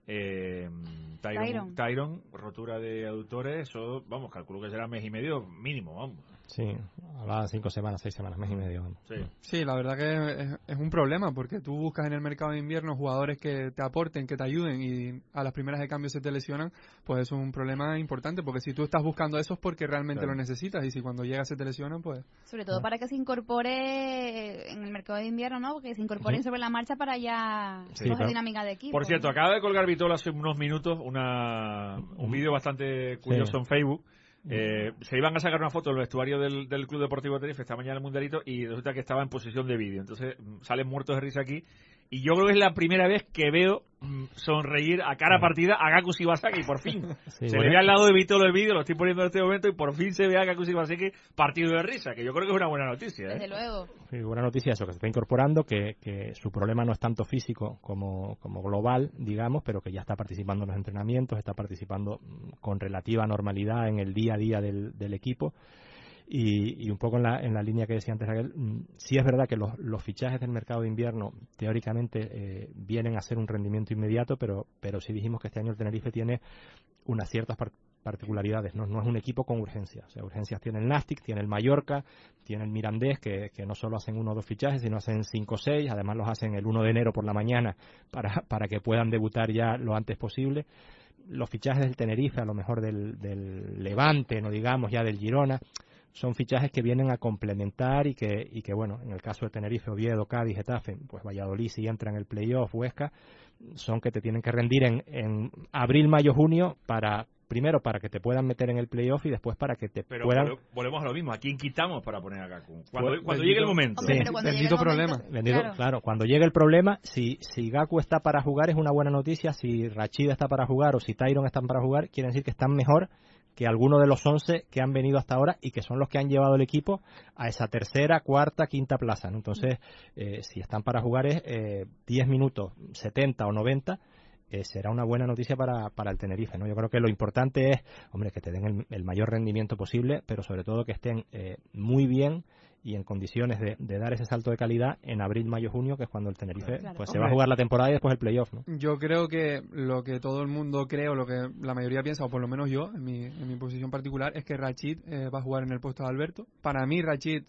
Eh, Tyron, Tyron. Tyron, rotura de aductores, eso, vamos, calculo que será mes y medio mínimo, vamos. Sí, hablaba cinco semanas, seis semanas, mes y medio. vamos. Sí. Sí, la verdad que es, es un problema porque tú buscas en el mercado de invierno jugadores que te aporten, que te ayuden y a las primeras de cambio se te lesionan, pues eso es un problema importante porque si tú estás buscando eso es porque realmente Claro. lo necesitas y si cuando llega se te lesionan, pues... Sobre todo para que se incorpore en el mercado de invierno, ¿no? Porque se incorporen Ujú. sobre la marcha para ya Sí, coger claro. dinámica de equipo. Por cierto, ¿no? acaba de colgar Vitola hace unos minutos una, un vídeo bastante curioso Sí. en Facebook. Eh, se iban a sacar una foto del vestuario del, del Club Deportivo Tenerife esta mañana en el Mundialito y resulta que estaba en posición de vídeo. Entonces mm, salen muertos de risa aquí. Y yo creo que es la primera vez que veo mm, sonreír a cara partida a Gaku Shibasaki, por fin. Sí, se bueno. le ve al lado de Vitola el vídeo, lo estoy poniendo en este momento, y por fin se ve a Gaku Shibasaki partido de risa, que yo creo que es una buena noticia. ¿eh? Desde luego. Sí, buena noticia eso, que se está incorporando, que, que su problema no es tanto físico como, como global, digamos, pero que ya está participando en los entrenamientos, está participando mm, con relativa normalidad en el día a día del, del equipo. Y, y un poco en la, en la línea que decía antes Raquel, mm, sí es verdad que los, los fichajes del mercado de invierno teóricamente eh, vienen a ser un rendimiento inmediato, pero, pero sí dijimos que este año el Tenerife tiene unas ciertas par- particularidades, ¿no? No es un equipo con urgencias. O sea, urgencias tiene el Nastic, tiene el Mallorca, tiene el Mirandés, que, que no solo hacen uno o dos fichajes, sino hacen cinco o seis, además los hacen el uno de enero por la mañana para, para que puedan debutar ya lo antes posible. Los fichajes del Tenerife, a lo mejor del, del Levante, no digamos ya del Girona, son fichajes que vienen a complementar y que, y que bueno, en el caso de Tenerife, Oviedo, Cádiz, Getafe, pues Valladolid si entra en el playoff, Huesca, son que te tienen que rendir en, en abril, mayo, junio para, primero para que te puedan meter en el playoff y después para que te Pero puedan... vole- volvemos a lo mismo, ¿a quién quitamos para poner a Gaku? Cuando, Pues, cuando bendito- llegue el momento. Hombre, pero cuando Bendito llegue el momento- problema. Vendido, Claro. claro. Cuando llegue el problema, si, si Gaku está para jugar es una buena noticia, si Rachid está para jugar o si Tyron están para jugar, quiere decir que están mejor que alguno de los once que han venido hasta ahora y que son los que han llevado el equipo a esa tercera, cuarta, quinta plaza, ¿no? Entonces, eh, si están para jugar es eh, diez minutos, setenta o noventa, eh, será una buena noticia para, para el Tenerife, ¿no? Yo creo que lo importante es, hombre, que te den el, el mayor rendimiento posible, pero sobre todo que estén eh, muy bien y en condiciones de, de dar ese salto de calidad en abril, mayo, junio, que es cuando el Tenerife Claro. pues se Hombre. va a jugar la temporada y después el playoff, ¿no? Yo creo que lo que todo el mundo cree o lo que la mayoría piensa, o por lo menos yo, en mi, en mi posición particular, es que Rachid eh, va a jugar en el puesto de Alberto. Para mí, Rachid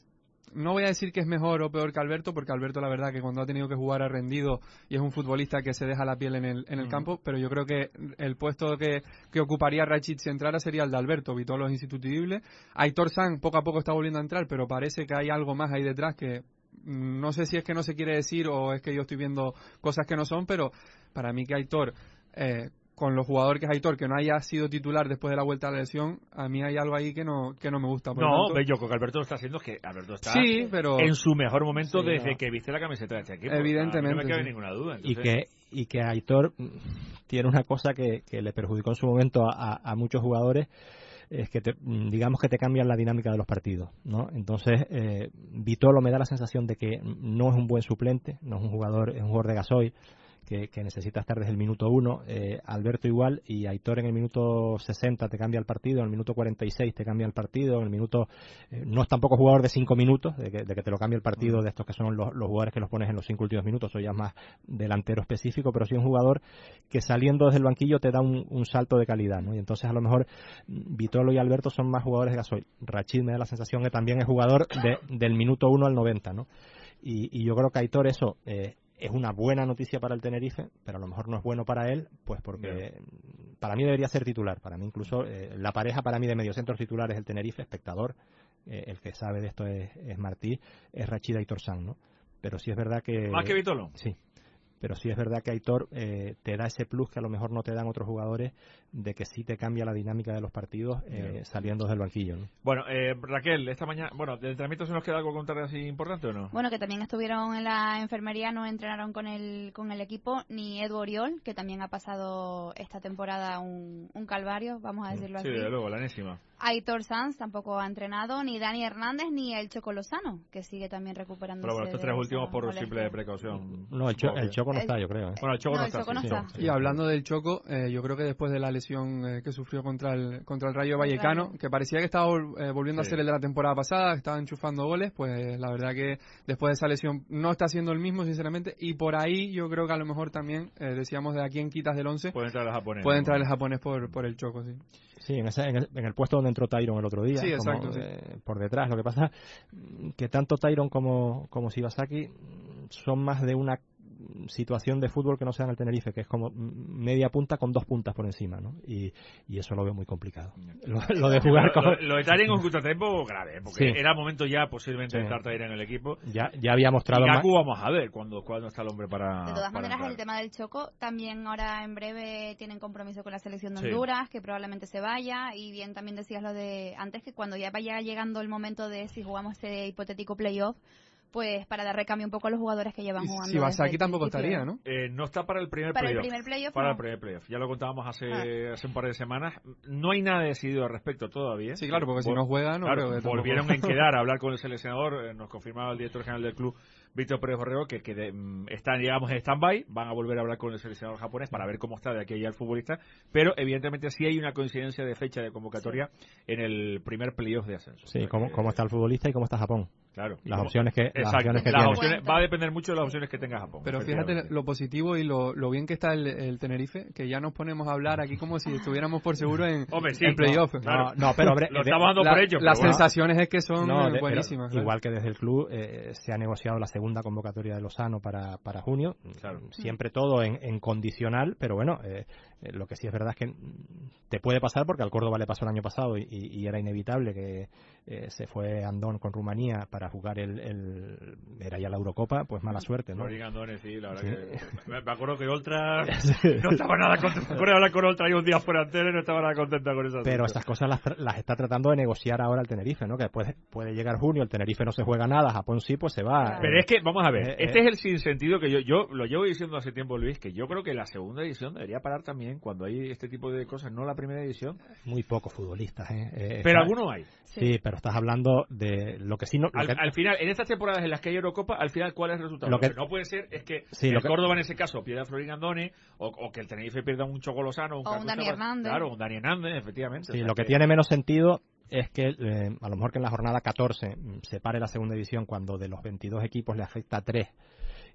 no voy a decir que es mejor o peor que Alberto, porque Alberto la verdad que cuando ha tenido que jugar ha rendido y es un futbolista que se deja la piel en el, en el mm. campo, pero yo creo que el puesto que, que ocuparía Rachid si entrara sería el de Alberto. Vitolo es insustituible. Aitor Sanz poco a poco está volviendo a entrar, pero parece que hay algo más ahí detrás que no sé si es que no se quiere decir o es que yo estoy viendo cosas que no son, pero para mí que Aitor... Eh, con los jugadores que es Aitor, que no haya sido titular después de la vuelta a la lesión, a mí hay algo ahí que no que no me gusta. Por no, tanto, yo creo que Alberto lo está haciendo, es que Alberto está sí, pero, en su mejor momento sí, desde no. que viste la camiseta de este equipo. Evidentemente. No me cabe sí. ninguna duda. Entonces... Y que y que Aitor tiene una cosa que, que le perjudicó en su momento a, a muchos jugadores, es que te, digamos que te cambian la dinámica de los partidos, ¿no? Entonces, eh, Vitolo me da la sensación de que no es un buen suplente, no es un jugador, es un jugador de gasoil, Que, que necesita estar desde el minuto uno, eh, Alberto igual, y Aitor en el minuto sesenta te cambia el partido, en el minuto cuarenta y seis te cambia el partido, en el minuto, eh, no es tampoco jugador de cinco minutos, de que, de que te lo cambie el partido, de estos que son los, los jugadores que los pones en los cinco últimos minutos, o ya más delantero específico, pero sí un jugador que saliendo desde el banquillo te da un, un salto de calidad, ¿no? Y entonces a lo mejor Vitolo y Alberto son más jugadores de gasoil. Rachid me da la sensación que también es jugador de, del minuto uno al noventa, ¿no? Y, y yo creo que Aitor eso, eh, es una buena noticia para el Tenerife, pero a lo mejor no es bueno para él, pues porque Bien. para mí debería ser titular. Para mí incluso eh, la pareja para mí de mediocentros titulares el Tenerife, espectador, eh, el que sabe de esto es, es Martí, es Rachid Aitor Sanz, ¿no? Pero sí es verdad que... ¿Más que Vitolo? Sí. Pero sí es verdad que Aitor eh, te da ese plus que a lo mejor no te dan otros jugadores, de que sí te cambia la dinámica de los partidos eh, saliendo del banquillo, ¿no? Bueno, eh, Raquel, esta mañana, bueno, ¿del entrenamiento se nos queda algo contar así importante o no? Bueno, que también estuvieron en la enfermería, no entrenaron con el con el equipo, ni Edu Oriol, que también ha pasado esta temporada un, un calvario, vamos a decirlo sí, así. Sí, de luego, la enésima. Aitor Sanz tampoco ha entrenado, ni Dani Hernández, ni el Choco Lozano, que sigue también recuperándose. Pero bueno, estos tres últimos por molestia. simple precaución. No, el, cho el Choco no está, yo creo. ¿eh? Bueno, el Choco no, no, el está, Choco no sí, está. sí. Y hablando del Choco, eh, yo creo que después de la lesión eh, que sufrió contra el contra el Rayo Vallecano, que parecía que estaba eh, volviendo sí. a ser el de la temporada pasada, que estaba enchufando goles, pues la verdad que después de esa lesión no está siendo el mismo, sinceramente, y por ahí yo creo que a lo mejor también, eh, decíamos de a quién quitas del once, puede entrar el japonés. Puede entrar el japonés por, por el Choco, sí. Sí, en, ese, en, el, en el puesto donde entró Tyron el otro día, sí, exacto, como, sí. eh, por detrás. Lo que pasa que tanto Tyron como, como Shibasaki son más de una situación de fútbol que no sea en el Tenerife, que es como media punta con dos puntas por encima, ¿no? Y, y eso lo veo muy complicado. Lo, lo de jugar con... Lo, lo de Tyron es un contratiempo grave, porque sí. era momento ya posiblemente sí. de estar Tyron en el equipo. Ya, ya había mostrado... Y Gaku vamos a ver cuando, cuando está el hombre para... De todas para maneras, entrar. el tema del Choco, también ahora en breve tienen compromiso con la selección de Sí. Honduras, que probablemente se vaya, y bien también decías lo de antes, que cuando ya vaya llegando el momento de si jugamos ese hipotético playoff, pues para dar recambio un poco a los jugadores que llevan jugando. Si vas aquí tampoco principio. estaría, ¿no? Eh, no está para el primer para playoff. el primer playoff. Para no. el primer playoff. Ya lo contábamos hace, ah. hace un par de semanas. No hay nada decidido al respecto todavía. Sí, claro, porque si no juegan, no claro, creo que volvieron a quedar a hablar con el seleccionador. Eh, nos confirmaba el director general del club, Víctor Pérez Borrego, que, que de, mm, están, digamos, en stand-by. Van a volver a hablar con el seleccionador japonés para ver cómo está de aquí a allá el futbolista. Pero, evidentemente, sí hay una coincidencia de fecha de convocatoria sí. en el primer playoff de ascenso. Sí, cómo, cómo está el futbolista y cómo está Japón. Claro. Las opciones que, exacto, las opciones que las tiene. opciones, va a depender mucho de las opciones que tenga Japón. Pero fíjate lo positivo y lo, lo bien que está el, el Tenerife, que ya nos ponemos a hablar aquí como si estuviéramos por seguro en, Hombre, sí, en playoff. No, claro. no, no, pero hombre, lo estamos dando la, por hecho. Las bueno. sensaciones es que son no, de, buenísimas. ¿sabes? Igual que desde el club eh, se ha negociado la segunda convocatoria de Lozano para, para junio. Claro. Siempre todo en, en condicional, pero bueno, eh, eh, lo que sí es verdad es que te puede pasar, porque al Córdoba le pasó el año pasado y, y, y era inevitable que eh, se fue Andón con Rumanía para jugar el, el era ya la Eurocopa, pues mala suerte, ¿no? Andón, sí, la verdad sí. que me, me acuerdo que Oltra sí. no estaba nada contenta. Me acuerdo de hablar con Oltra ahí un día fuera entero y no estaba nada contenta con eso. Pero estas cosas las, las está tratando de negociar ahora el Tenerife, ¿no? Que después puede llegar junio, el Tenerife no se juega nada, Japón sí, pues se va. Pero eh, es que, vamos a ver, eh, este eh, es el sinsentido que yo, yo lo llevo diciendo hace tiempo, Luis, que yo creo que la segunda edición debería parar también cuando hay este tipo de cosas, no la primera edición. Muy pocos futbolistas, ¿eh? eh pero está, algunos hay. Sí, sí, pero estás hablando de lo que sí no... Lo al, que, al final, en estas temporadas en las que hay Eurocopa, al final, ¿cuál es el resultado? Lo Lo que, que no puede ser es que sí, el que, Córdoba en ese caso pierda a Florín Andone, o, o que el Tenerife pierda un Choco Lozano, un o un Dani Hernández. Claro, un Dani Hernández, efectivamente. Sí, o sea, lo que, que tiene menos sentido es que eh, a lo mejor que en la jornada catorce se pare la segunda división cuando de los veintidós equipos le afecta a tres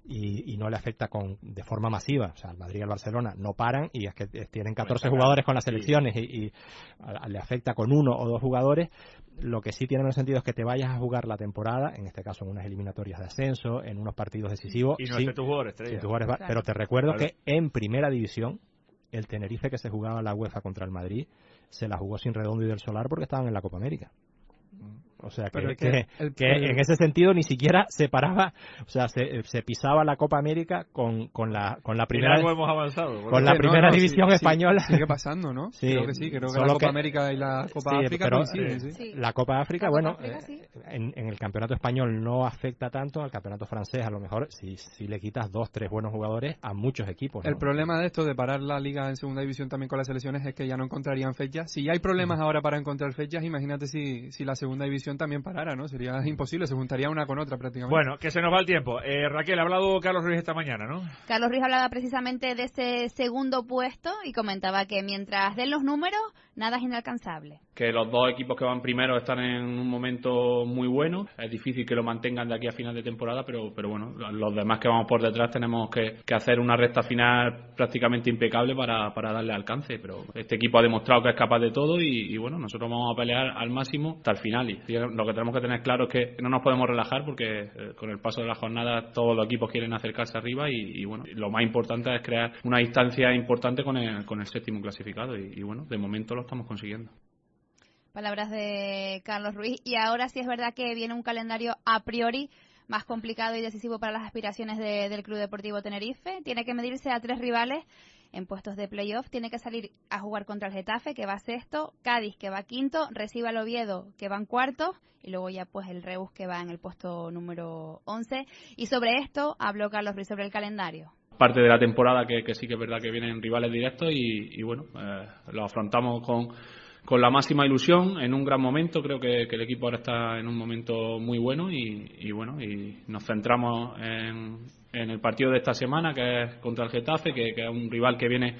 y, y no le afecta con de forma masiva. O sea, el Madrid y el Barcelona no paran y es que tienen catorce Bueno, jugadores con las sí. selecciones y, y a, a, le afecta con uno o dos jugadores. Lo que sí tiene menos sentido es que te vayas a jugar la temporada, en este caso en unas eliminatorias de ascenso, en unos partidos decisivos. Y no sin, es tu jugador estrella. sin tu jugador, claro. Pero te recuerdo claro. que en primera división, el Tenerife que se jugaba la UEFA contra el Madrid, se la jugó sin Redondo y del Solar porque estaban en la Copa América. O sea, que, que, que, el, que el, en ese sentido ni siquiera se paraba, o sea, se, se pisaba la Copa América con, con la con la primera algo hemos avanzado, con la primera no, no, división sí, española. Sí, sigue pasando, ¿no? Sí, creo que sí, creo que la Copa que, América y la Copa sí, África pero, coinciden, eh, sí. sí. La Copa África, la bueno, Copa África, eh, sí. en, en el campeonato español no afecta tanto, al campeonato francés a lo mejor si, si le quitas dos, tres buenos jugadores a muchos equipos, ¿no? El problema de esto de parar la liga en segunda división también con las selecciones es que ya no encontrarían fechas. Si ya hay problemas mm. ahora para encontrar fechas, imagínate si, si la segunda división también parara, ¿no? Sería imposible, se juntaría una con otra prácticamente. Bueno, que se nos va el tiempo. Eh, Raquel, ha hablado Carlos Ruiz esta mañana, ¿no? Carlos Ruiz hablaba precisamente de ese segundo puesto y comentaba que mientras den los números, nada es inalcanzable. Que los dos equipos que van primero están en un momento muy bueno. Es difícil que lo mantengan de aquí a final de temporada, pero, pero bueno, los demás que vamos por detrás tenemos que, que hacer una recta final prácticamente impecable para, para darle alcance. Pero este equipo ha demostrado que es capaz de todo y, y bueno, nosotros vamos a pelear al máximo hasta el final. Y lo que tenemos que tener claro es que no nos podemos relajar porque eh, con el paso de la jornada todos los equipos quieren acercarse arriba y, y bueno, lo más importante es crear una distancia importante con el, con el séptimo clasificado y, y bueno, de momento lo estamos consiguiendo. Palabras de Carlos Ruiz. Y ahora sí es verdad que viene un calendario a priori más complicado y decisivo para las aspiraciones de, del Club Deportivo Tenerife. Tiene que medirse a tres rivales en puestos de playoff. Tiene que salir a jugar contra el Getafe, que va sexto, Cádiz, que va quinto, recibe al Oviedo, que va en cuarto, y luego ya pues el Reus, que va en el puesto número once. Y sobre esto habló Carlos Ruiz, sobre el calendario. Parte de la temporada que, que sí que es verdad que vienen rivales directos y, y bueno, eh, lo afrontamos con con la máxima ilusión, en un gran momento. Creo que, que el equipo ahora está en un momento muy bueno y, y bueno, y nos centramos en, en el partido de esta semana, que es contra el Getafe, que, que es un rival que viene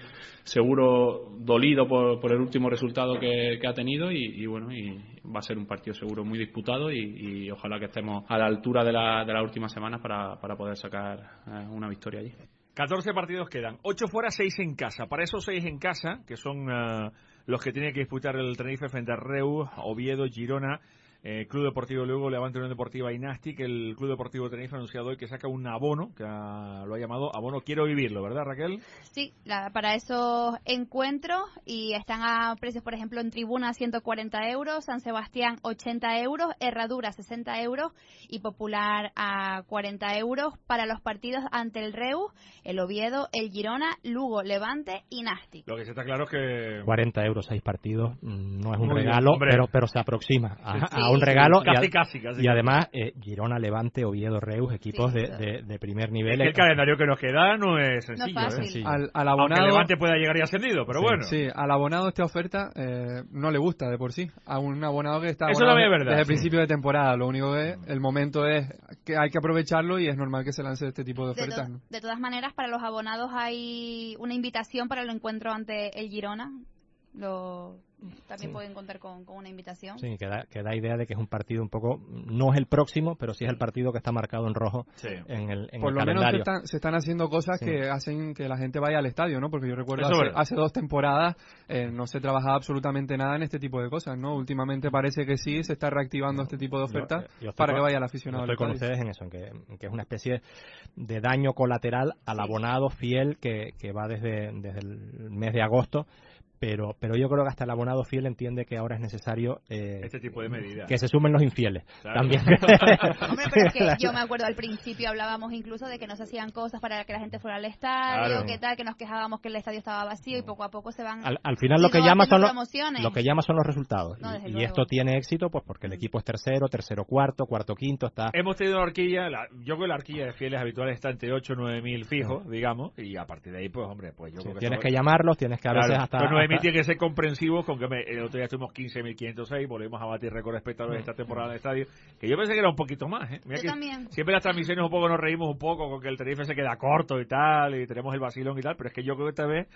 seguro dolido por, por el último resultado que, que ha tenido y, y bueno, y va a ser un partido seguro muy disputado y, y ojalá que estemos a la altura de la, de las últimas semanas para, para poder sacar eh, una victoria allí. catorce partidos quedan, ocho fuera, seis en casa. Para esos seis en casa, que son uh, los que tiene que disputar el Tenerife frente a Reus, Oviedo, Girona, eh, Club Deportivo Lugo, Levante Unión Deportiva y Nastic, el Club Deportivo Tenerife ha anunciado hoy que saca un abono, que ha, lo ha llamado abono Quiero Vivirlo, ¿verdad, Raquel? Sí, la, para esos encuentros, y están a precios, por ejemplo, en Tribuna ciento cuarenta euros, San Sebastián ochenta euros, Herradura sesenta euros y Popular a cuarenta euros para los partidos ante el Reus, el Oviedo, el Girona, Lugo, Levante y Nastic. Lo que sí está claro es que cuarenta euros, seis partidos, no es un Muy regalo, bien, pero pero se aproxima a, sí, a un regalo. Casi, y, a, casi, casi. Y además, eh, Girona, Levante, Oviedo, Reus, equipos sí, de, de, de primer nivel. Es que el calendario que nos queda no es sencillo. No es fácil. ¿eh? Al, al abonado, Aunque Levante pueda llegar y ascendido, pero sí, bueno. Sí, al abonado esta oferta eh, no le gusta de por sí. A un abonado que está Eso también es verdad, desde el sí. principio de temporada. Lo único que el momento es que hay que aprovecharlo y es normal que se lance este tipo de ofertas. De, to ¿no? de todas maneras, para los abonados hay una invitación para el encuentro ante el Girona. Lo... También sí. pueden contar con, con una invitación. Sí, que da, que da idea de que es un partido un poco, no es el próximo, pero sí es el partido que está marcado en rojo sí. en el, en Por el lo calendario. menos se están, se están haciendo cosas sí. que hacen que la gente vaya al estadio, ¿no? Porque yo recuerdo hace, hace dos temporadas eh, no se trabajaba absolutamente nada en este tipo de cosas, ¿no? Últimamente parece que sí, se está reactivando este tipo de ofertas yo, yo para con, que vaya el aficionado yo estoy al con ustedes en eso, en que, en que es una especie de daño colateral al sí. abonado fiel que, que va desde, desde el mes de agosto. Pero, pero yo creo que hasta el abonado fiel entiende que ahora es necesario eh, este tipo de medidas. Que se sumen los infieles. Claro. También. Hombre, pero es que yo me acuerdo al principio hablábamos incluso de que no se hacían cosas para que la gente fuera al estadio, claro. que tal, que nos quejábamos que el estadio estaba vacío y poco a poco se van. Al, al final lo que llama son los, lo que llama son los resultados. No, y, y esto tiene éxito pues porque el equipo es tercero, tercero cuarto, cuarto quinto está. Hemos tenido una horquilla, la, yo creo que la horquilla de fieles habituales está entre ocho y nueve mil fijos, sí. digamos, y a partir de ahí pues hombre, pues yo sí, creo que tienes sobre... que llamarlos, tienes que a veces claro, hasta. Pues nueve mil hasta... tiene que ser comprensivos con que me, el otro día estuvimos quince mil quinientos seis, volvemos a batir récord espectadores esta temporada en el estadio, que yo pensé que era un poquito más, ¿eh? Mira yo que también. Siempre las transmisiones un poco nos reímos un poco con que el Tenerife se queda corto y tal, y tenemos el vacilón y tal, pero es que yo creo que esta vez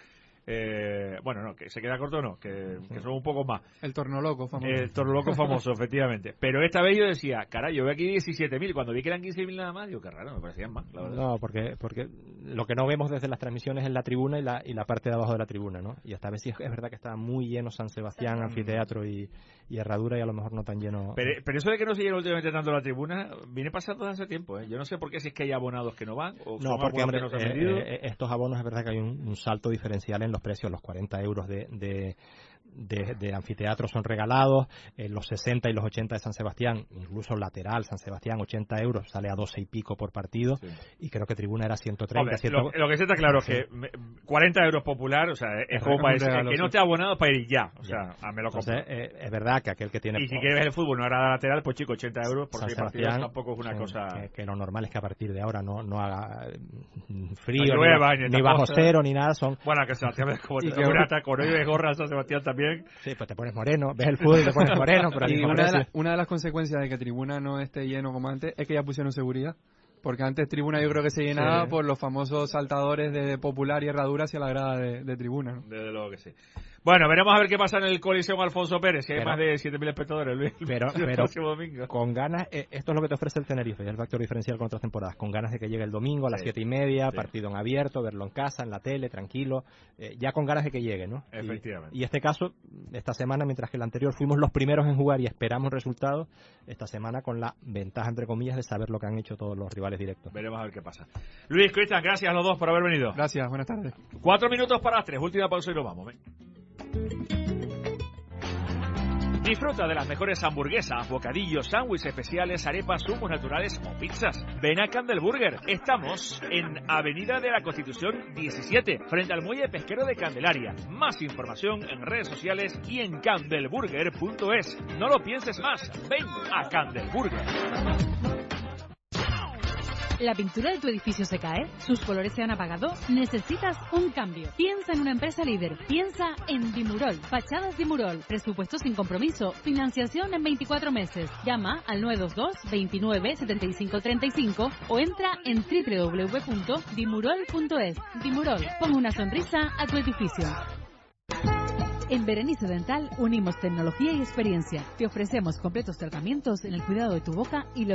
Eh, bueno, no, que se queda corto no, que, que son un poco más. El tornoloco famoso. El tornoloco famoso, efectivamente. Pero esta vez yo decía, caray, yo veo aquí diecisiete mil, cuando vi que eran quince mil nada más, digo, qué raro, me parecían más, la verdad. No, porque porque lo que no vemos desde las transmisiones es la tribuna y la y la parte de abajo de la tribuna, ¿no? Y esta vez sí es, es verdad que estaba muy lleno San Sebastián, Anfiteatro y, y Herradura, y a lo mejor no tan lleno. Pero, pero eso de que no se llena últimamente tanto la tribuna viene pasando desde hace tiempo, ¿eh? Yo no sé por qué, si es que hay abonados que no van o no, son porque hombre, que no se han eh, vendido. eh, estos abonos es verdad que hay un, un salto diferencial en los precios. Los cuarenta euros de, de, de, de anfiteatro son regalados, eh, los sesenta y los ochenta de San Sebastián, incluso lateral San Sebastián, ochenta euros, sale a doce y pico por partido, sí. Y creo que tribuna era ciento treinta. Hombre, cien... lo, lo que sí está claro es sí. que cuarenta euros popular, o sea, es, es como para decir que no te ha abonado para ir ya, o sea, ya. me lo compro. Entonces, eh, es verdad que aquel que tiene... Y si quieres ver el fútbol no era lateral, pues chico, ochenta euros por seis partidos tampoco es una sí, cosa... Que, que lo normal es que a partir de ahora no, no haga frío, no llueva, ni, ni, ni bajo cosa. Cero, ni nada, son... Bueno, que Sebastián, como te una con ello de gorra San Sebastián también... Sí, pues te pones moreno, ves el fútbol y te pones moreno, pero y una de, la, una de las consecuencias de que Tribuna no esté lleno como antes es que ya pusieron seguridad. Porque antes Tribuna yo creo que se llenaba sí. por los famosos saltadores de Popular y Herradura hacia la grada de, de Tribuna, ¿no? Desde luego que sí. Bueno, veremos a ver qué pasa en el Coliseo Alfonso Pérez, si hay pero, más de siete mil espectadores el, pero, el pero próximo domingo. Con ganas, eh, esto es lo que te ofrece el Tenerife, y el factor diferencial con otras temporadas, con ganas de que llegue el domingo a las sí. siete y media, sí. partido en abierto, verlo en casa, en la tele, tranquilo, eh, ya con ganas de que llegue, ¿no? Efectivamente. Y, y este caso, esta semana, mientras que el anterior fuimos los primeros en jugar y esperamos resultados, esta semana con la ventaja, entre comillas, de saber lo que han hecho todos los rivales directos. Veremos a ver qué pasa. Luis, Cristian, gracias a los dos por haber venido. Gracias, buenas tardes. Cuatro minutos para las tres, última pausa y nos vamos, ¿ven? Disfruta de las mejores hamburguesas, bocadillos, sándwiches especiales, arepas, zumos naturales o pizzas. Ven a Candelburger. Estamos en Avenida de la Constitución diecisiete, frente al muelle pesquero de Candelaria. Más información en redes sociales y en candelburger punto es. No lo pienses más. Ven a Candelburger. ¿La pintura de tu edificio se cae? ¿Sus colores se han apagado? ¿Necesitas un cambio? Piensa en una empresa líder. Piensa en Dimurol. Fachadas Dimurol. Presupuesto sin compromiso. Financiación en veinticuatro meses. Llama al nueve dos dos, veintinueve, setenta y cinco treinta y cinco o entra en doble u doble u doble u punto dimurol punto es. Dimurol. Pon una sonrisa a tu edificio. En Berenice Dental unimos tecnología y experiencia. Te ofrecemos completos tratamientos en el cuidado de tu boca y los